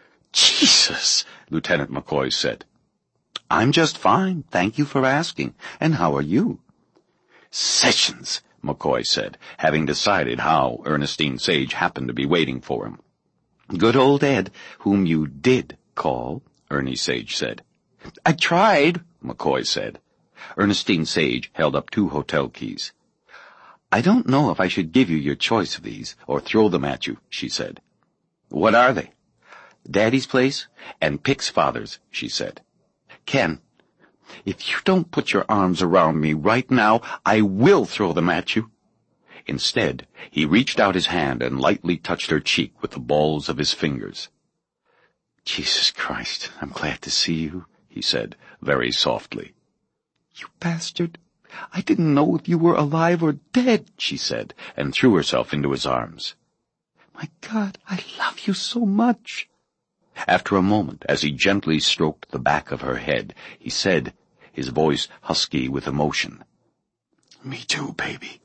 "Jesus," Lieutenant McCoy said. "I'm just fine, thank you for asking. And how are you?" "Sessions," McCoy said, having decided how Ernestine Sage happened to be waiting for him. "Good old Ed, whom you did call," Ernie Sage said. "I tried," McCoy said. Ernestine Sage held up 2 hotel keys. "I don't know if I should give you your choice of these, or throw them at you," she said. "What are they?" "Daddy's place and Pick's father's," she said. "Ken, if you don't put your arms around me right now, I will throw them at you." Instead, he reached out his hand and lightly touched her cheek with the balls of his fingers. "Jesus Christ, I'm glad to see you," he said, very softly. "You bastard! I didn't know if you were alive or dead," she said, and threw herself into his arms. "My God, I love you so much." After a moment, as he gently stroked the back of her head, he said, his voice husky with emotion, "Me too, baby."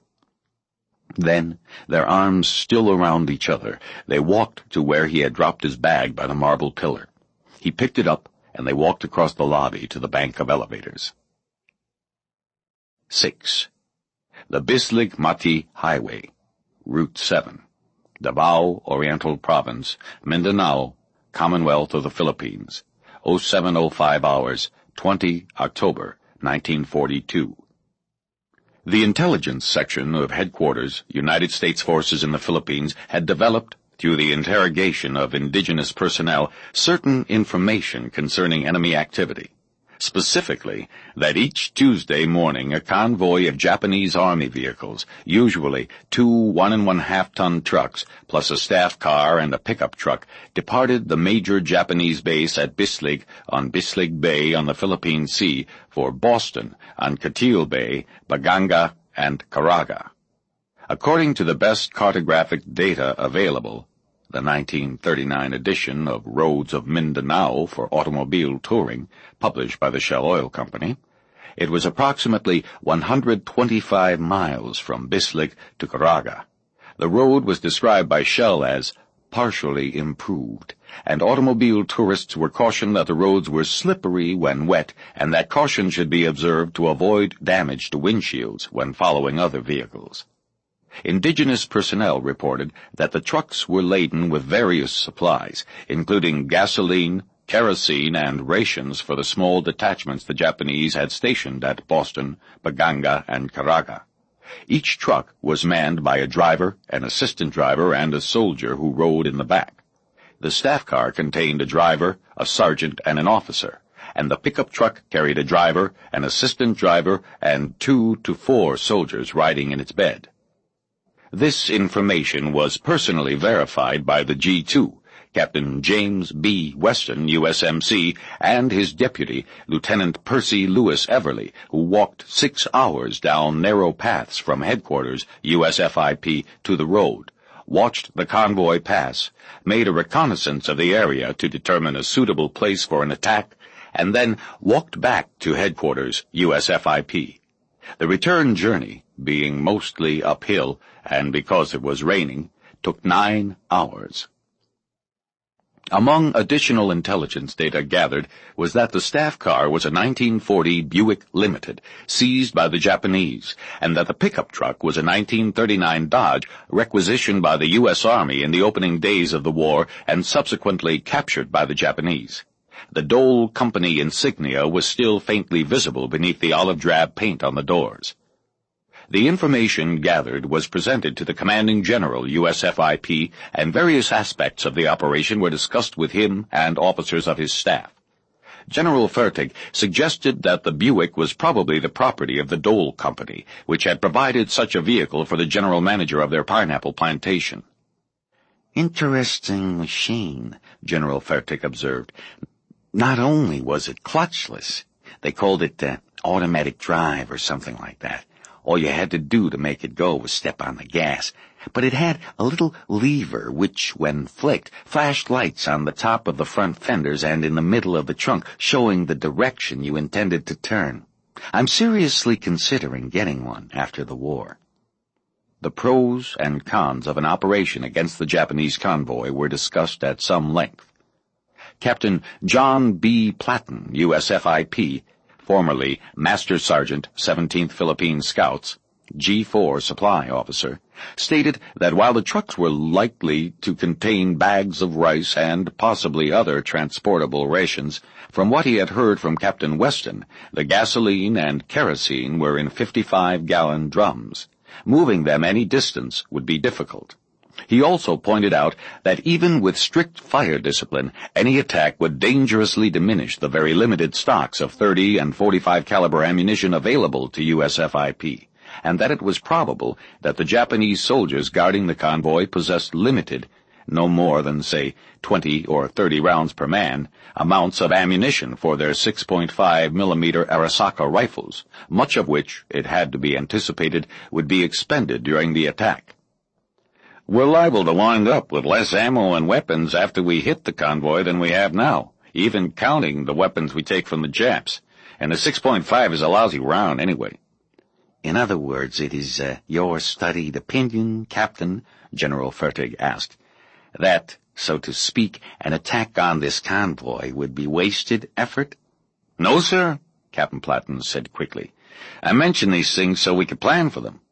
Then, their arms still around each other, they walked to where he had dropped his bag by the marble pillar. He picked it up, and they walked across the lobby to the bank of elevators. 6. The Bislig-Mati Highway, Route 7, Davao Oriental Province, Mindanao, Commonwealth of the Philippines, 0705 hours, 20 October, 1942. The intelligence section of Headquarters, United States Forces in the Philippines, had developed, through the interrogation of indigenous personnel, certain information concerning enemy activity. Specifically, that each Tuesday morning a convoy of Japanese Army vehicles, usually 2 1.5-ton trucks, plus a staff car and a pickup truck, departed the major Japanese base at Bislig on Bislig Bay on the Philippine Sea for Boston on Catil Bay, Baganga, and Caraga. According to the best cartographic data available, the 1939 edition of Roads of Mindanao for Automobile Touring, published by the Shell Oil Company, it was approximately 125 miles from Bislig to Caraga, The road was described by Shell as partially improved, and automobile tourists were cautioned that the roads were slippery when wet and that caution should be observed to avoid damage to windshields when following other vehicles. Indigenous personnel reported that the trucks were laden with various supplies, including gasoline, kerosene, and rations for the small detachments the Japanese had stationed at Boston, Baganga, and Karaga. Each truck was manned by a driver, an assistant driver, and a soldier who rode in the back. The staff car contained a driver, a sergeant, and an officer, and the pickup truck carried a driver, an assistant driver, and 2 to 4 soldiers riding in its bed. This information was personally verified by the G2, Captain James B. Weston, USMC, and his deputy, Lieutenant Percy Lewis Everly, who walked 6 hours down narrow paths from headquarters, USFIP, to the road, watched the convoy pass, made a reconnaissance of the area to determine a suitable place for an attack, and then walked back to headquarters, USFIP. The return journey, being mostly uphill, and because it was raining, took 9 hours. Among additional intelligence data gathered was that the staff car was a 1940 Buick Limited, seized by the Japanese, and that the pickup truck was a 1939 Dodge requisitioned by the U.S. Army in the opening days of the war and subsequently captured by the Japanese. The Dole Company insignia was still faintly visible beneath the olive drab paint on the doors. The information gathered was presented to the commanding general, USFIP, and various aspects of the operation were discussed with him and officers of his staff. General Fertig suggested that the Buick was probably the property of the Dole Company, which had provided such a vehicle for the general manager of their pineapple plantation. Interesting machine, General Fertig observed. Not only was it clutchless, they called it automatic drive or something like that. All you had to do to make it go was step on the gas. But it had a little lever which, when flicked, flashed lights on the top of the front fenders and in the middle of the trunk, showing the direction you intended to turn. I'm seriously considering getting one after the war. The pros and cons of an operation against the Japanese convoy were discussed at some length. Captain John B. Platten, USFIP, formerly Master Sergeant, 17th Philippine Scouts, G4 Supply Officer, stated that while the trucks were likely to contain bags of rice and possibly other transportable rations, from what he had heard from Captain Weston, the gasoline and kerosene were in 55-gallon drums. Moving them any distance would be difficult. He also pointed out that even with strict fire discipline, any attack would dangerously diminish the very limited stocks of 30 and 45 caliber ammunition available to USFIP, and that it was probable that the Japanese soldiers guarding the convoy possessed limited, no more than, say, 20 or 30 rounds per man, amounts of ammunition for their 6.5mm Arisaka rifles, much of which, it had to be anticipated, would be expended during the attack. We're liable to wind up with less ammo and weapons after we hit the convoy than we have now, even counting the weapons we take from the Japs. And the 6.5 is a lousy round anyway. In other words, it is your studied opinion, Captain, General Fertig asked, that, so to speak, an attack on this convoy would be wasted effort? No, sir, Captain Platten said quickly. I mention these things so we could plan for them.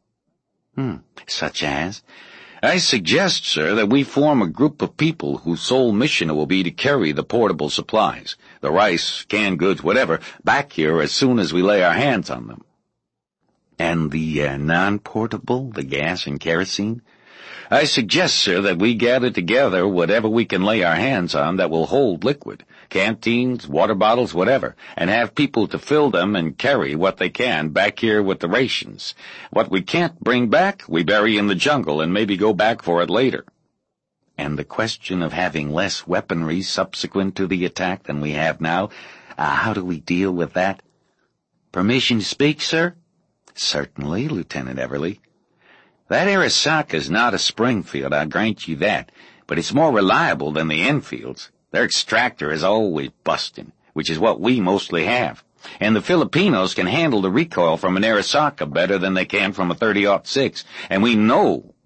Such as? I suggest, sir, that we form a group of people whose sole mission it will be to carry the portable supplies, the rice, canned goods, whatever, back here as soon as we lay our hands on them. And the non-portable, the gas and kerosene? I suggest, sir, that we gather together whatever we can lay our hands on that will hold liquid, canteens, water bottles, whatever, and have people to fill them and carry what they can back here with the rations. What we can't bring back, we bury in the jungle and maybe go back for it later. And the question of having less weaponry subsequent to the attack than we have now, how do we deal with that? Permission to speak, sir? Certainly, Lieutenant Everly. That Arisaka's not a Springfield, I'll grant you that, but it's more reliable than the Enfields. Their extractor is always busting, which is what we mostly have. And the Filipinos can handle the recoil from an Arisaka better than they can from a .30-06, and we know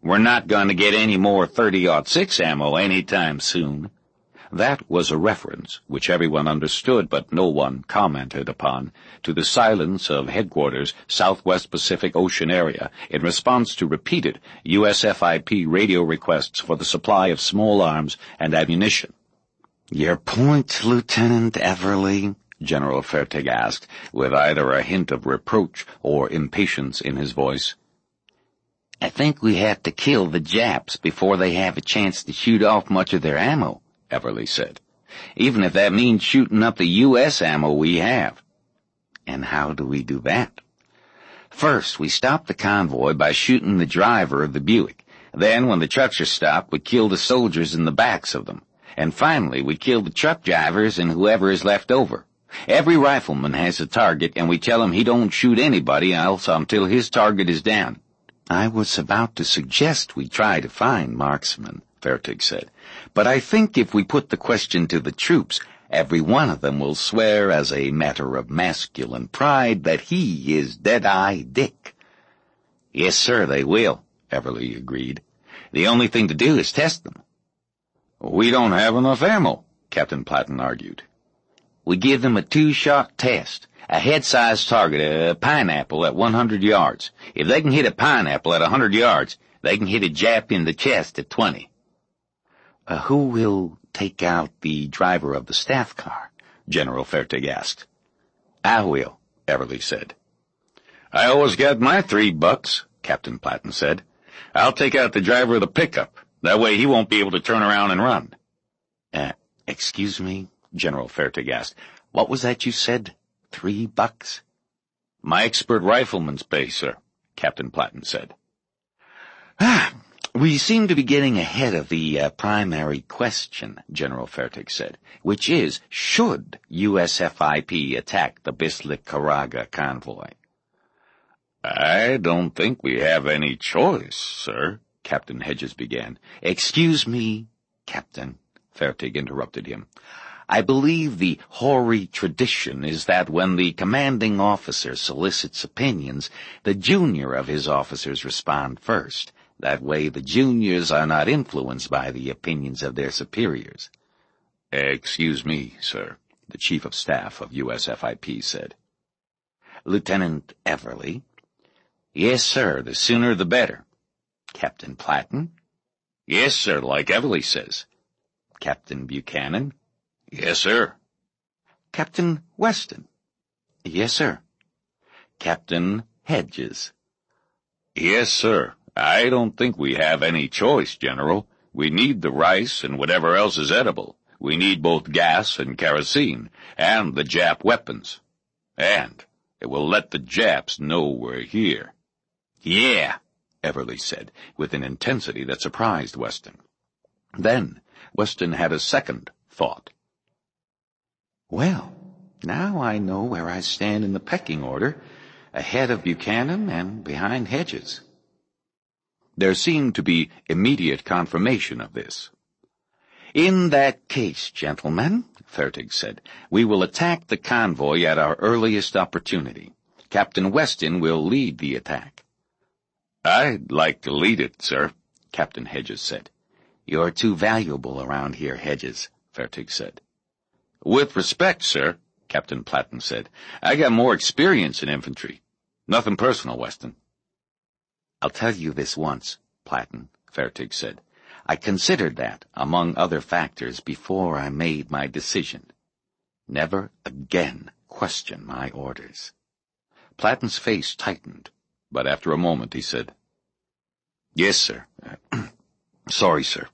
We're not going to get any more .30-06 ammo anytime soon." That was a reference which everyone understood but no one commented upon to the silence of headquarters, Southwest Pacific Ocean area, in response to repeated USFIP radio requests for the supply of small arms and ammunition. "Your point, Lieutenant Everly?" General Fertig asked, with either a hint of reproach or impatience in his voice. "I think we have to kill the Japs before they have a chance to shoot off much of their ammo," Everly said, "even if that means shooting up the U.S. ammo we have." "And how do we do that?" "First, we stop the convoy by shooting the driver of the Buick. Then, when the trucks are stopped, we kill the soldiers in the backs of them. And finally, we kill the truck drivers and whoever is left over. Every rifleman has a target, and we tell him he don't shoot anybody else until his target is down." "I was about to suggest we try to find marksmen," Fertig said, "but I think if we put the question to the troops, every one of them will swear as a matter of masculine pride that he is Deadeye Dick." "Yes, sir, they will," Everly agreed. "The only thing to do is test them." "We don't have enough ammo," Captain Platten argued. "We give them a 2-shot test. A head-sized target, a pineapple at 100 yards. If they can hit a pineapple at 100 yards, they can hit a Jap in the chest at 20. Who will take out the driver of the staff car?" General Fertig asked. "I will," Everly said. "I always got my $3, Captain Platten said. "I'll take out the driver of the pickup. That way he won't be able to turn around and run." Excuse me?" General Fertig asked. "What was that you said? $3? "My expert rifleman's pay, sir," Captain Platten said. We seem to be getting ahead of the primary question," General Fertig said, "which is, should USFIP attack the Bislik-Karaga convoy?" "I don't think we have any choice, sir," Captain Hedges began. "Excuse me, Captain," Fertig interrupted him. "I believe the hoary tradition is that when the commanding officer solicits opinions, the junior of his officers respond first. That way the juniors are not influenced by the opinions of their superiors." "Excuse me, sir," the Chief of Staff of USFIP said. "Lieutenant Everly?" "Yes, sir, the sooner the better." "Captain Platten?" "Yes, sir, like Everly says." "Captain Buchanan?" "Yes, sir." "Captain Weston?" "Yes, sir." "Captain Hedges?" "Yes, sir. I don't think we have any choice, General. We need the rice and whatever else is edible. We need both gas and kerosene, and the Jap weapons. And it will let the Japs know we're here." "Yeah," Everly said, with an intensity that surprised Weston. Then Weston had a second thought. "Well, now I know where I stand in the pecking order, ahead of Buchanan and behind Hedges." There seemed to be immediate confirmation of this. "In that case, gentlemen," Fertig said, "we will attack the convoy at our earliest opportunity. Captain Weston will lead the attack." "I'd like to lead it, sir," Captain Hedges said. "You're too valuable around here, Hedges," Fertig said. "With respect, sir," Captain Platten said, "I got more experience in infantry. Nothing personal, Weston." "I'll tell you this once, Platten," Fertig said. "I considered that, among other factors, before I made my decision. Never again question my orders." Platten's face tightened, but after a moment he said, "Yes, sir. Sorry, sir."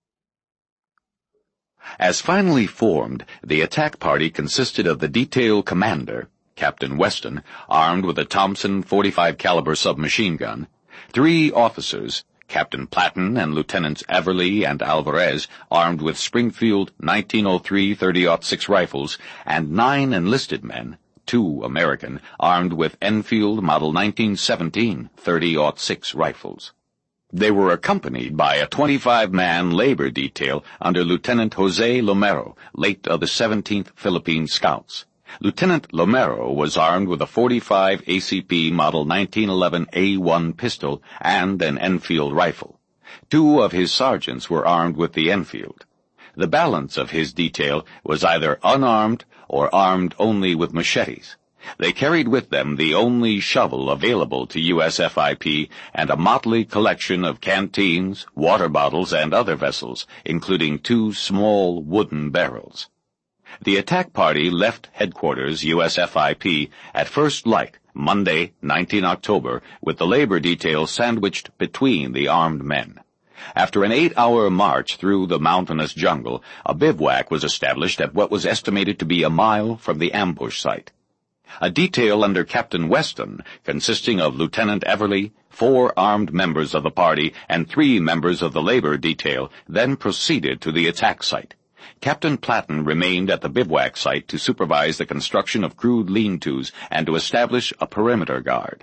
As finally formed, the attack party consisted of the detail commander, Captain Weston, armed with a Thompson .45 caliber submachine gun, 3 officers, Captain Platten and Lieutenants Everly and Alvarez, armed with Springfield 1903 .30-06 rifles, and 9 enlisted men, 2 American, armed with Enfield Model 1917 .30-06 rifles. They were accompanied by a 25-man labor detail under Lieutenant Jose Lomero, late of the 17th Philippine Scouts. Lieutenant Lomero was armed with a .45 ACP Model 1911 A1 pistol and an Enfield rifle. 2 of his sergeants were armed with the Enfield. The balance of his detail was either unarmed or armed only with machetes. They carried with them the only shovel available to USFIP and a motley collection of canteens, water bottles, and other vessels, including 2 small wooden barrels. The attack party left headquarters USFIP at first light, Monday, 19 October, with the labor detail sandwiched between the armed men. After an 8-hour march through the mountainous jungle, a bivouac was established at what was estimated to be a mile from the ambush site. A detail under Captain Weston, consisting of Lieutenant Everly, 4 armed members of the party, and 3 members of the labor detail, then proceeded to the attack site. Captain Platten remained at the bivouac site to supervise the construction of crude lean-tos and to establish a perimeter guard.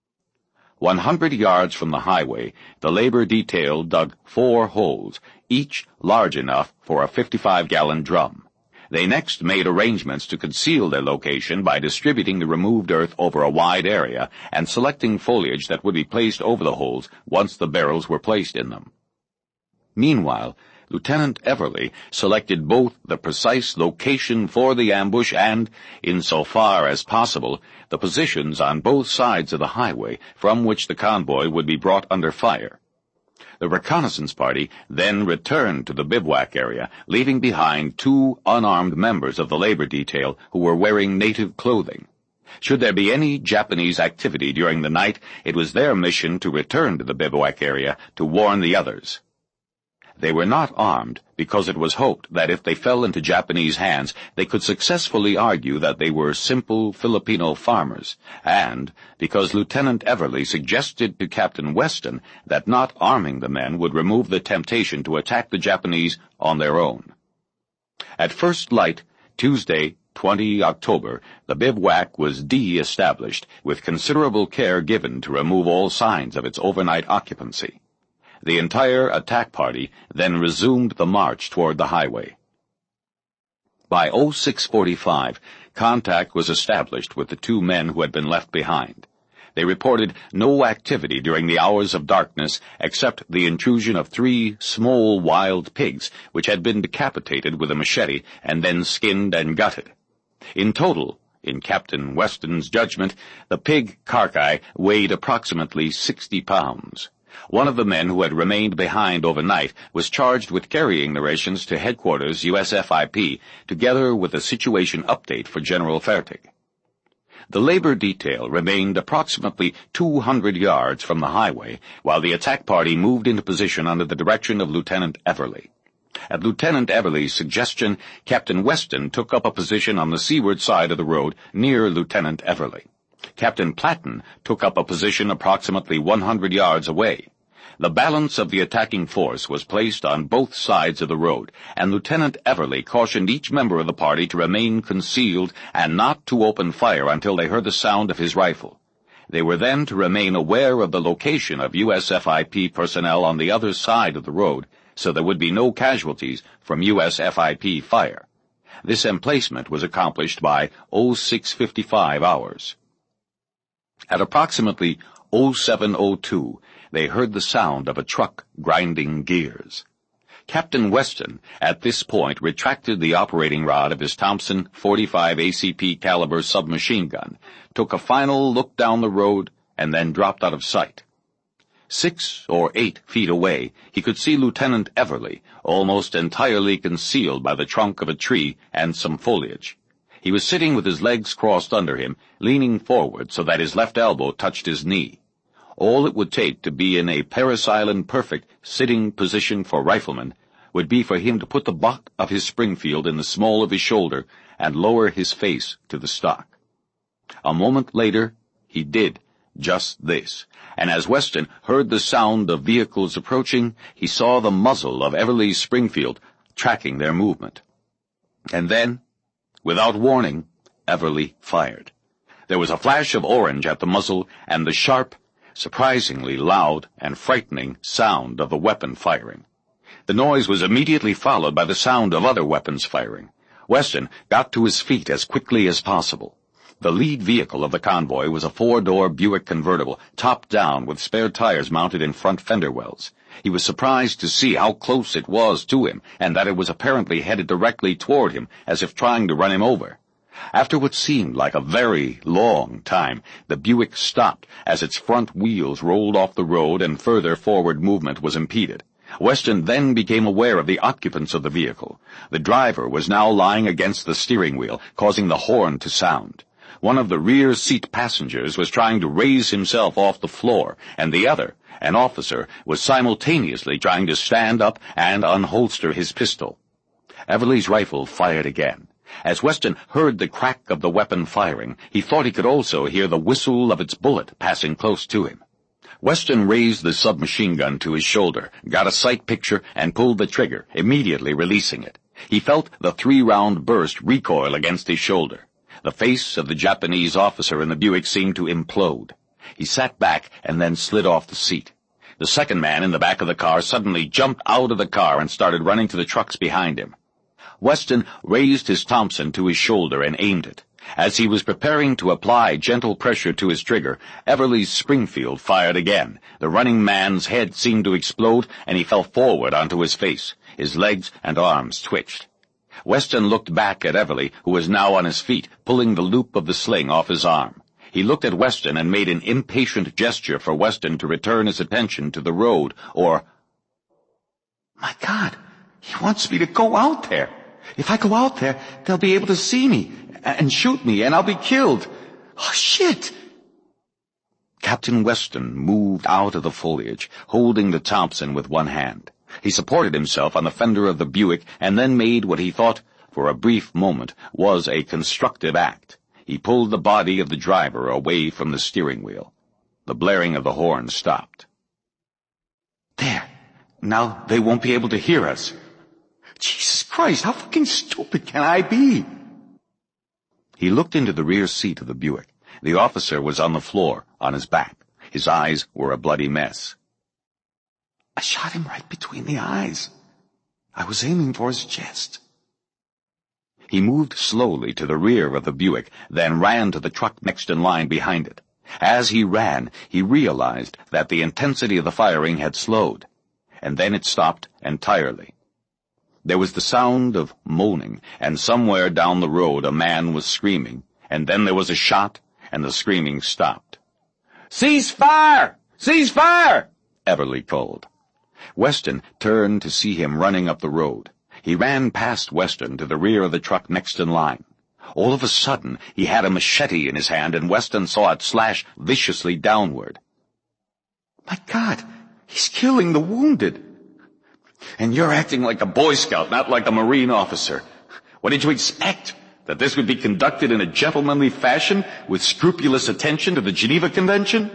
100 yards from the highway, the labor detail dug 4 holes, each large enough for a 55-gallon drum. They next made arrangements to conceal their location by distributing the removed earth over a wide area and selecting foliage that would be placed over the holes once the barrels were placed in them. Meanwhile, Lieutenant Everly selected both the precise location for the ambush and, insofar as possible, the positions on both sides of the highway from which the convoy would be brought under fire. The reconnaissance party then returned to the bivouac area, leaving behind 2 unarmed members of the labor detail who were wearing native clothing. Should there be any Japanese activity during the night, it was their mission to return to the bivouac area to warn the others. They were not armed because it was hoped that if they fell into Japanese hands, they could successfully argue that they were simple Filipino farmers, and because Lieutenant Everly suggested to Captain Weston that not arming the men would remove the temptation to attack the Japanese on their own. At first light, Tuesday, 20 October, the bivouac was de-established, with considerable care given to remove all signs of its overnight occupancy. The entire attack party then resumed the march toward the highway. By 06:45, contact was established with the 2 men who had been left behind. They reported no activity during the hours of darkness except the intrusion of 3 small wild pigs which had been decapitated with a machete and then skinned and gutted. In total, in Captain Weston's judgment, the pig carcass weighed approximately 60 pounds. One of the men who had remained behind overnight was charged with carrying the rations to headquarters USFIP, together with a situation update for General Fertig. The labor detail remained approximately 200 yards from the highway, while the attack party moved into position under the direction of Lieutenant Everly. At Lieutenant Everly's suggestion, Captain Weston took up a position on the seaward side of the road near Lieutenant Everly. Captain Platten took up a position approximately 100 yards away. The balance of the attacking force was placed on both sides of the road, and Lieutenant Everly cautioned each member of the party to remain concealed and not to open fire until they heard the sound of his rifle. They were then to remain aware of the location of USFIP personnel on the other side of the road, so there would be no casualties from USFIP fire. This emplacement was accomplished by 06:55 hours. At approximately 07:02, they heard the sound of a truck grinding gears. Captain Weston, at this point, retracted the operating rod of his Thompson .45 ACP caliber submachine gun, took a final look down the road, and then dropped out of sight. 6 or 8 feet away, he could see Lieutenant Everly, almost entirely concealed by the trunk of a tree and some foliage. He was sitting with his legs crossed under him, leaning forward so that his left elbow touched his knee. All it would take to be in a Parris Island perfect sitting position for riflemen would be for him to put the butt of his Springfield in the small of his shoulder and lower his face to the stock. A moment later, he did just this, and as Weston heard the sound of vehicles approaching, he saw the muzzle of Everly's Springfield tracking their movement. And then, without warning, Everly fired. There was a flash of orange at the muzzle and the sharp, surprisingly loud and frightening sound of the weapon firing. The noise was immediately followed by the sound of other weapons firing. Weston got to his feet as quickly as possible. The lead vehicle of the convoy was a 4-door Buick convertible, top down with spare tires mounted in front fender wells. He was surprised to see how close it was to him, and that it was apparently headed directly toward him, as if trying to run him over. After what seemed like a very long time, the Buick stopped as its front wheels rolled off the road and further forward movement was impeded. Weston then became aware of the occupants of the vehicle. The driver was now lying against the steering wheel, causing the horn to sound. One of the rear seat passengers was trying to raise himself off the floor, and the other, an officer, was simultaneously trying to stand up and unholster his pistol. Everly's rifle fired again. As Weston heard the crack of the weapon firing, he thought he could also hear the whistle of its bullet passing close to him. Weston raised the submachine gun to his shoulder, got a sight picture, and pulled the trigger, immediately releasing it. He felt the 3-round burst recoil against his shoulder. The face of the Japanese officer in the Buick seemed to implode. He sat back and then slid off the seat. The second man in the back of the car suddenly jumped out of the car and started running to the trucks behind him. Weston raised his Thompson to his shoulder and aimed it. As he was preparing to apply gentle pressure to his trigger, Everly's Springfield fired again. The running man's head seemed to explode, and he fell forward onto his face. His legs and arms twitched. Weston looked back at Everly, who was now on his feet, pulling the loop of the sling off his arm. He looked at Weston and made an impatient gesture for Weston to return his attention to the road, or... "My God, he wants me to go out there. If I go out there, they'll be able to see me and shoot me, and I'll be killed. Oh, shit!" Captain Weston moved out of the foliage, holding the Thompson with one hand. He supported himself on the fender of the Buick and then made what he thought, for a brief moment, was a constructive act. He pulled the body of the driver away from the steering wheel. The blaring of the horn stopped. "There. Now they won't be able to hear us. Jesus Christ, how fucking stupid can I be?" He looked into the rear seat of the Buick. The officer was on the floor, on his back. His eyes were a bloody mess. "I shot him right between the eyes. I was aiming for his chest." He moved slowly to the rear of the Buick, then ran to the truck next in line behind it. As he ran, he realized that the intensity of the firing had slowed, and then it stopped entirely. There was the sound of moaning, and somewhere down the road a man was screaming, and then there was a shot, and the screaming stopped. "Cease fire! Cease fire!" Everly called. Weston turned to see him running up the road. He ran past Weston to the rear of the truck next in line. All of a sudden, he had a machete in his hand, and Weston saw it slash viciously downward. "My God, he's killing the wounded. And you're acting like a Boy Scout, not like a Marine officer. What did you expect? That this would be conducted in a gentlemanly fashion with scrupulous attention to the Geneva Convention?"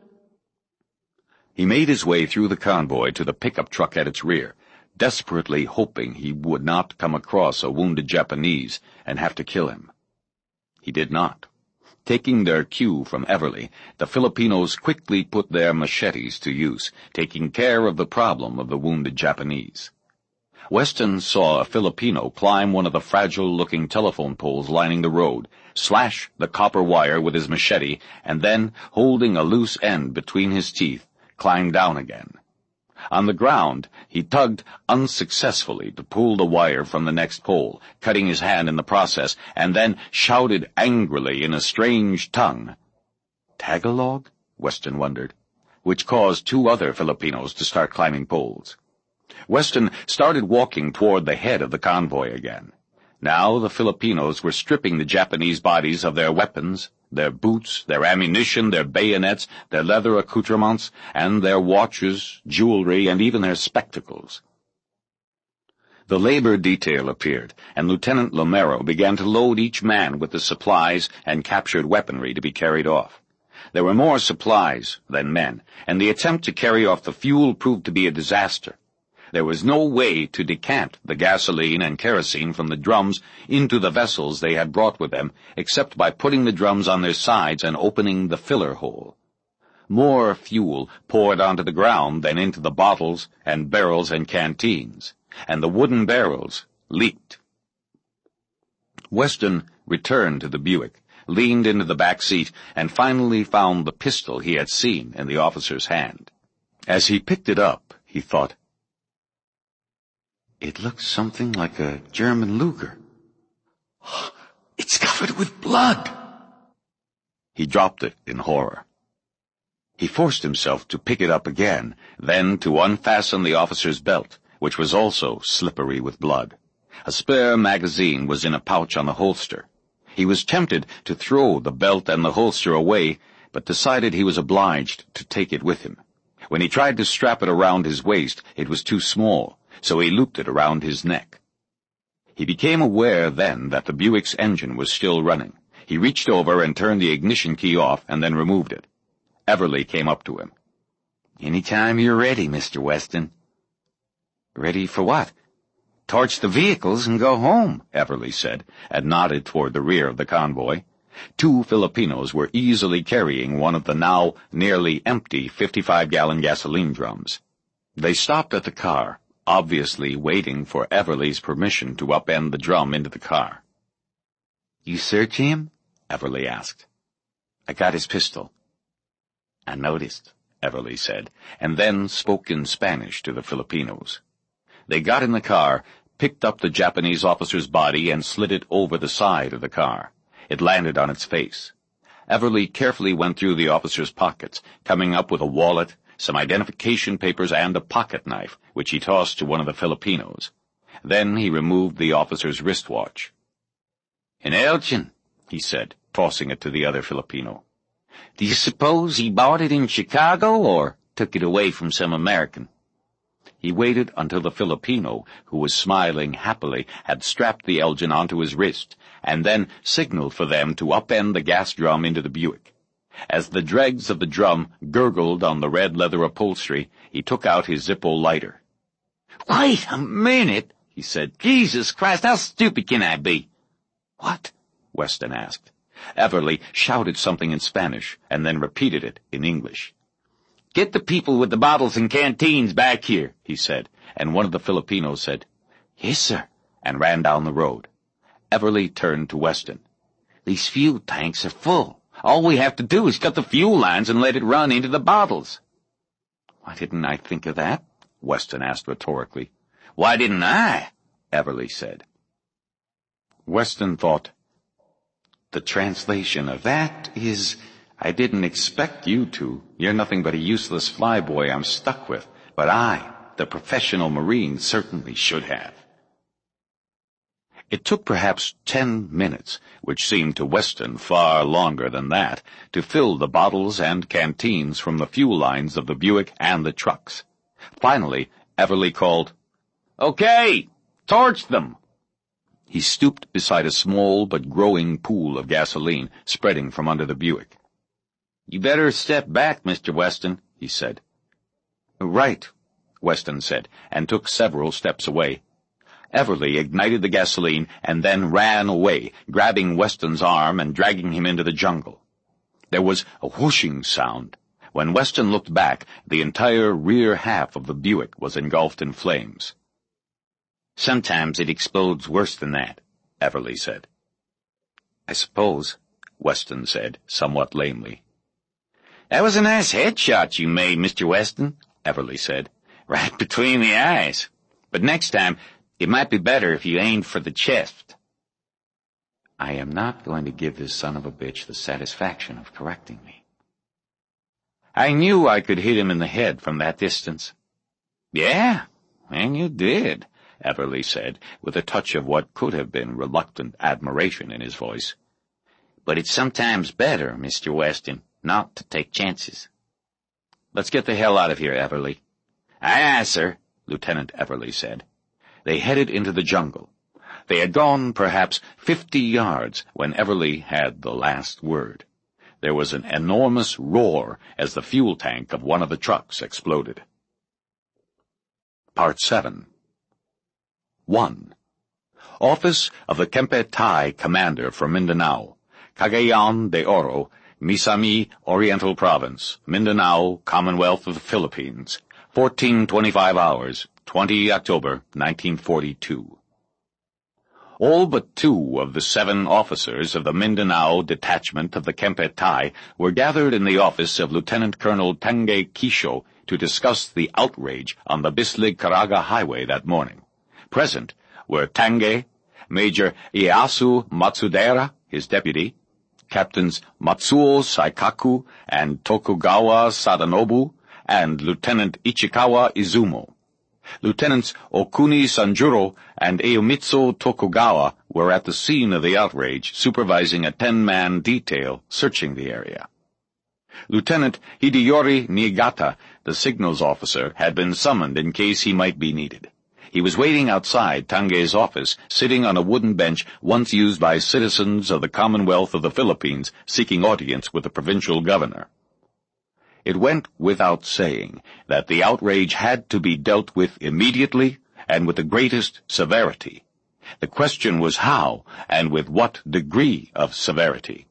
He made his way through the convoy to the pickup truck at its rear, desperately hoping he would not come across a wounded Japanese and have to kill him. He did not. Taking their cue from Everly, the Filipinos quickly put their machetes to use, taking care of the problem of the wounded Japanese. Weston saw a Filipino climb one of the fragile-looking telephone poles lining the road, slash the copper wire with his machete, and then, holding a loose end between his teeth, climb down again. On the ground, he tugged unsuccessfully to pull the wire from the next pole, cutting his hand in the process, and then shouted angrily in a strange tongue. Tagalog? Weston wondered, which caused 2 other Filipinos to start climbing poles. Weston started walking toward the head of the convoy again. Now the Filipinos were stripping the Japanese bodies of their weapons, their boots, their ammunition, their bayonets, their leather accoutrements, and their watches, jewelry, and even their spectacles. The labor detail appeared, and Lieutenant Lomero began to load each man with the supplies and captured weaponry to be carried off. There were more supplies than men, and the attempt to carry off the fuel proved to be a disaster. There was no way to decant the gasoline and kerosene from the drums into the vessels they had brought with them, except by putting the drums on their sides and opening the filler hole. More fuel poured onto the ground than into the bottles and barrels and canteens, and the wooden barrels leaked. Weston returned to the Buick, leaned into the back seat, and finally found the pistol he had seen in the officer's hand. As he picked it up, he thought. It looks something like a German Luger. It's covered with blood. He dropped it in horror. He forced himself to pick it up again, then to unfasten the officer's belt, which was also slippery with blood. A spare magazine was in a pouch on the holster. He was tempted to throw the belt and the holster away, but decided he was obliged to take it with him. When he tried to strap it around his waist, it was too small, so he looped it around his neck. He became aware then that the Buick's engine was still running. He reached over and turned the ignition key off and then removed it. Everly came up to him. "Any time you're ready, Mr. Weston." "Ready for what?" "Torch the vehicles and go home," Everly said, and nodded toward the rear of the convoy. 2 Filipinos were easily carrying one of the now nearly empty 55-gallon gasoline drums. They stopped at the car, obviously waiting for Everly's permission to upend the drum into the car. "You search him?" Everly asked. "I got his pistol." "I noticed," Everly said, and then spoke in Spanish to the Filipinos. They got in the car, picked up the Japanese officer's body, and slid it over the side of the car. It landed on its face. Everly carefully went through the officer's pockets, coming up with a wallet, some identification papers, and a pocket knife, which he tossed to one of the Filipinos. Then he removed the officer's wristwatch. "An Elgin," he said, tossing it to the other Filipino. "Do you suppose he bought it in Chicago or took it away from some American?" He waited until the Filipino, who was smiling happily, had strapped the Elgin onto his wrist, and then signaled for them to upend the gas drum into the Buick. As the dregs of the drum gurgled on the red leather upholstery, he took out his Zippo lighter. "Wait a minute," he said. "Jesus Christ, how stupid can I be?" "What?" Weston asked. Everly shouted something in Spanish, and then repeated it in English. "Get the people with the bottles and canteens back here," he said, and one of the Filipinos said, "Yes, sir," and ran down the road. Everly turned to Weston. "These fuel tanks are full. All we have to do is cut the fuel lines and let it run into the bottles." "Why didn't I think of that?" Weston asked rhetorically. "Why didn't I?" Everly said. Weston thought, "The translation of that is, I didn't expect you to. You're nothing but a useless flyboy I'm stuck with. But I, the professional Marine, certainly should have." It took perhaps 10 minutes, which seemed to Weston far longer than that, to fill the bottles and canteens from the fuel lines of the Buick and the trucks. Finally, Everly called, "Okay, torch them." He stooped beside a small but growing pool of gasoline spreading from under the Buick. "You better step back, Mr. Weston," he said. "Right," Weston said, and took several steps away. Everly ignited the gasoline and then ran away, grabbing Weston's arm and dragging him into the jungle. There was a whooshing sound. When Weston looked back, the entire rear half of the Buick was engulfed in flames. "Sometimes it explodes worse than that," Everly said. "I suppose," Weston said, somewhat lamely. "That was a nice headshot you made, Mr. Weston," Everly said. "Right between the eyes. But next time, it might be better if you aimed for the chest." "I am not going to give this son of a bitch the satisfaction of correcting me." "I knew I could hit him in the head from that distance." "Yeah, and you did," Everly said, with a touch of what could have been reluctant admiration in his voice. "But it's sometimes better, Mr. Weston, not to take chances." "Let's get the hell out of here, Everly." "Aye, aye, sir," Lieutenant Everly said. They headed into the jungle. They had gone perhaps 50 yards when Everly had the last word. There was an enormous roar as the fuel tank of one of the trucks exploded. Part 7. 1. Office of the Kempe Tai Commander for Mindanao, Cagayan de Oro, Misami, Oriental Province, Mindanao, Commonwealth of the Philippines, 14:25 hours, 20 October, 1942. All but 2 of the 7 officers of the Mindanao detachment of the Kempeitai were gathered in the office of Lieutenant Colonel Tange Kisho to discuss the outrage on the Bislig-Caraga highway that morning. Present were Tange, Major Ieyasu Matsudera, his deputy, Captains Matsuo Saikaku and Tokugawa Sadanobu, and Lieutenant Ichikawa Izumo. Lieutenants Okuni Sanjuro and Eyomitsu Tokugawa were at the scene of the outrage, supervising a 10-man detail searching the area. Lieutenant Hideyori Niigata, the signals officer, had been summoned in case he might be needed. He was waiting outside Tange's office, sitting on a wooden bench once used by citizens of the Commonwealth of the Philippines seeking audience with the provincial governor. It went without saying that the outrage had to be dealt with immediately and with the greatest severity. The question was how and with what degree of severity.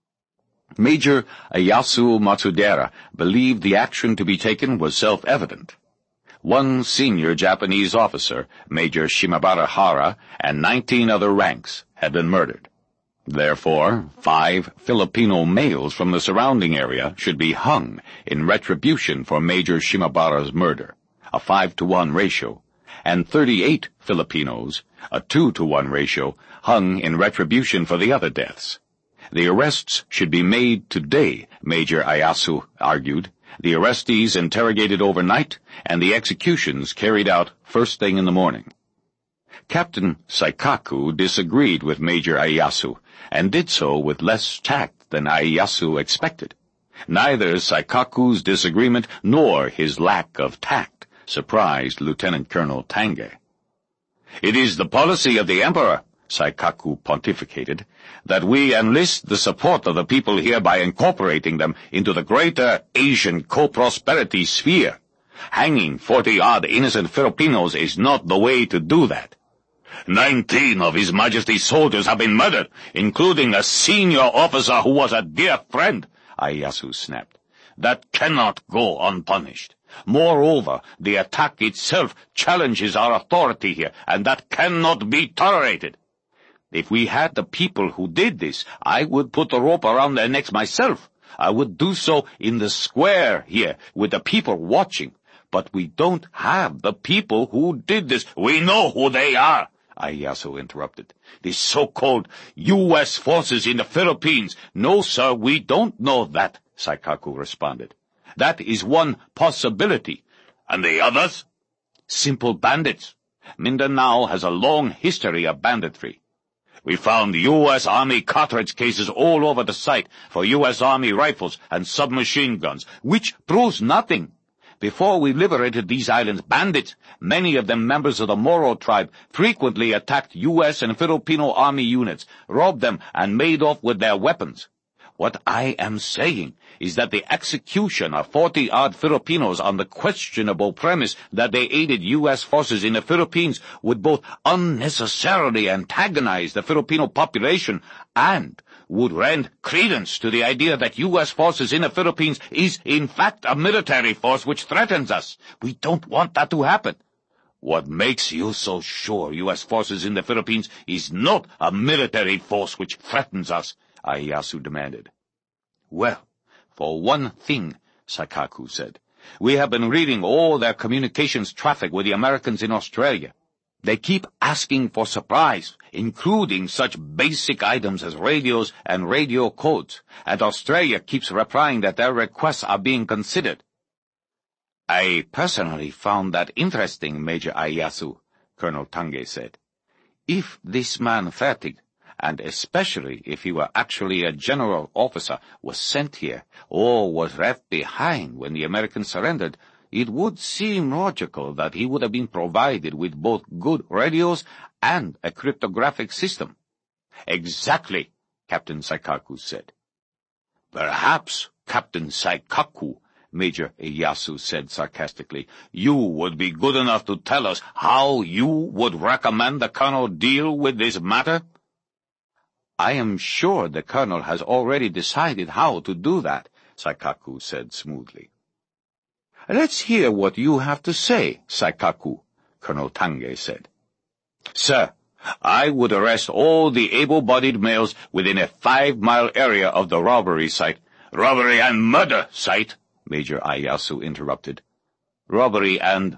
Major Ieyasu Matsudera believed the action to be taken was self-evident. 1 senior Japanese officer, Major Shimabara Hara, and 19 other ranks had been murdered. Therefore, 5 Filipino males from the surrounding area should be hung in retribution for Major Shimabara's murder, a 5-to-1 ratio, and 38 Filipinos, a 2-to-1 ratio, hung in retribution for the other deaths. The arrests should be made today, Major Ieyasu argued, the arrestees interrogated overnight, and the executions carried out first thing in the morning. Captain Saikaku disagreed with Major Ieyasu, and did so with less tact than Ieyasu expected. Neither Saikaku's disagreement nor his lack of tact surprised Lieutenant Colonel Tange. "It is the policy of the Emperor," Saikaku pontificated, "that we enlist the support of the people here by incorporating them into the greater Asian co-prosperity sphere. Hanging 40-odd innocent Filipinos is not the way to do that. 19 of His Majesty's soldiers have been murdered, including a senior officer who was a dear friend," Ieyasu snapped. "That cannot go unpunished. Moreover, the attack itself challenges our authority here, and that cannot be tolerated. If we had the people who did this, I would put the rope around their necks myself. I would do so in the square here, with the people watching. But we don't have the people who did this." "We know who they are," Ieyasu interrupted. "The so-called U.S. forces in the Philippines." "No, sir, we don't know that," Saikaku responded. "That is one possibility." "And the others?" "Simple bandits. Mindanao has a long history of banditry. We found U.S. Army cartridge cases all over the site for U.S. Army rifles and submachine guns, which proves nothing. Before we liberated these islands, bandits, many of them members of the Moro tribe, frequently attacked U.S. and Filipino Army units, robbed them, and made off with their weapons. What I am saying is that the execution of 40-odd Filipinos on the questionable premise that they aided U.S. forces in the Philippines would both unnecessarily antagonize the Filipino population and would lend credence to the idea that U.S. forces in the Philippines is in fact a military force which threatens us. We don't want that to happen." "What makes you so sure U.S. forces in the Philippines is not a military force which threatens us?" Ieyasu demanded. "Well, for one thing," Saikaku said, "we have been reading all their communications traffic with the Americans in Australia. They keep asking for supplies, including such basic items as radios and radio codes, and Australia keeps replying that their requests are being considered." "I personally found that interesting, Major Ieyasu," Colonel Tange said. "If this man Fertig, and especially if he were actually a general officer, was sent here, or was left behind when the Americans surrendered, it would seem logical that he would have been provided with both good radios and a cryptographic system." "Exactly," Captain Saikaku said. "Perhaps, Captain Saikaku," Major Ieyasu said sarcastically, "you would be good enough to tell us how you would recommend the colonel deal with this matter?" "I am sure the colonel has already decided how to do that," Saikaku said smoothly. "Let's hear what you have to say, Saikaku," Colonel Tange said. "Sir," I would arrest all the able-bodied males within a 5-mile area of the robbery site. Robbery and murder site, Major Ieyasu interrupted. Robbery and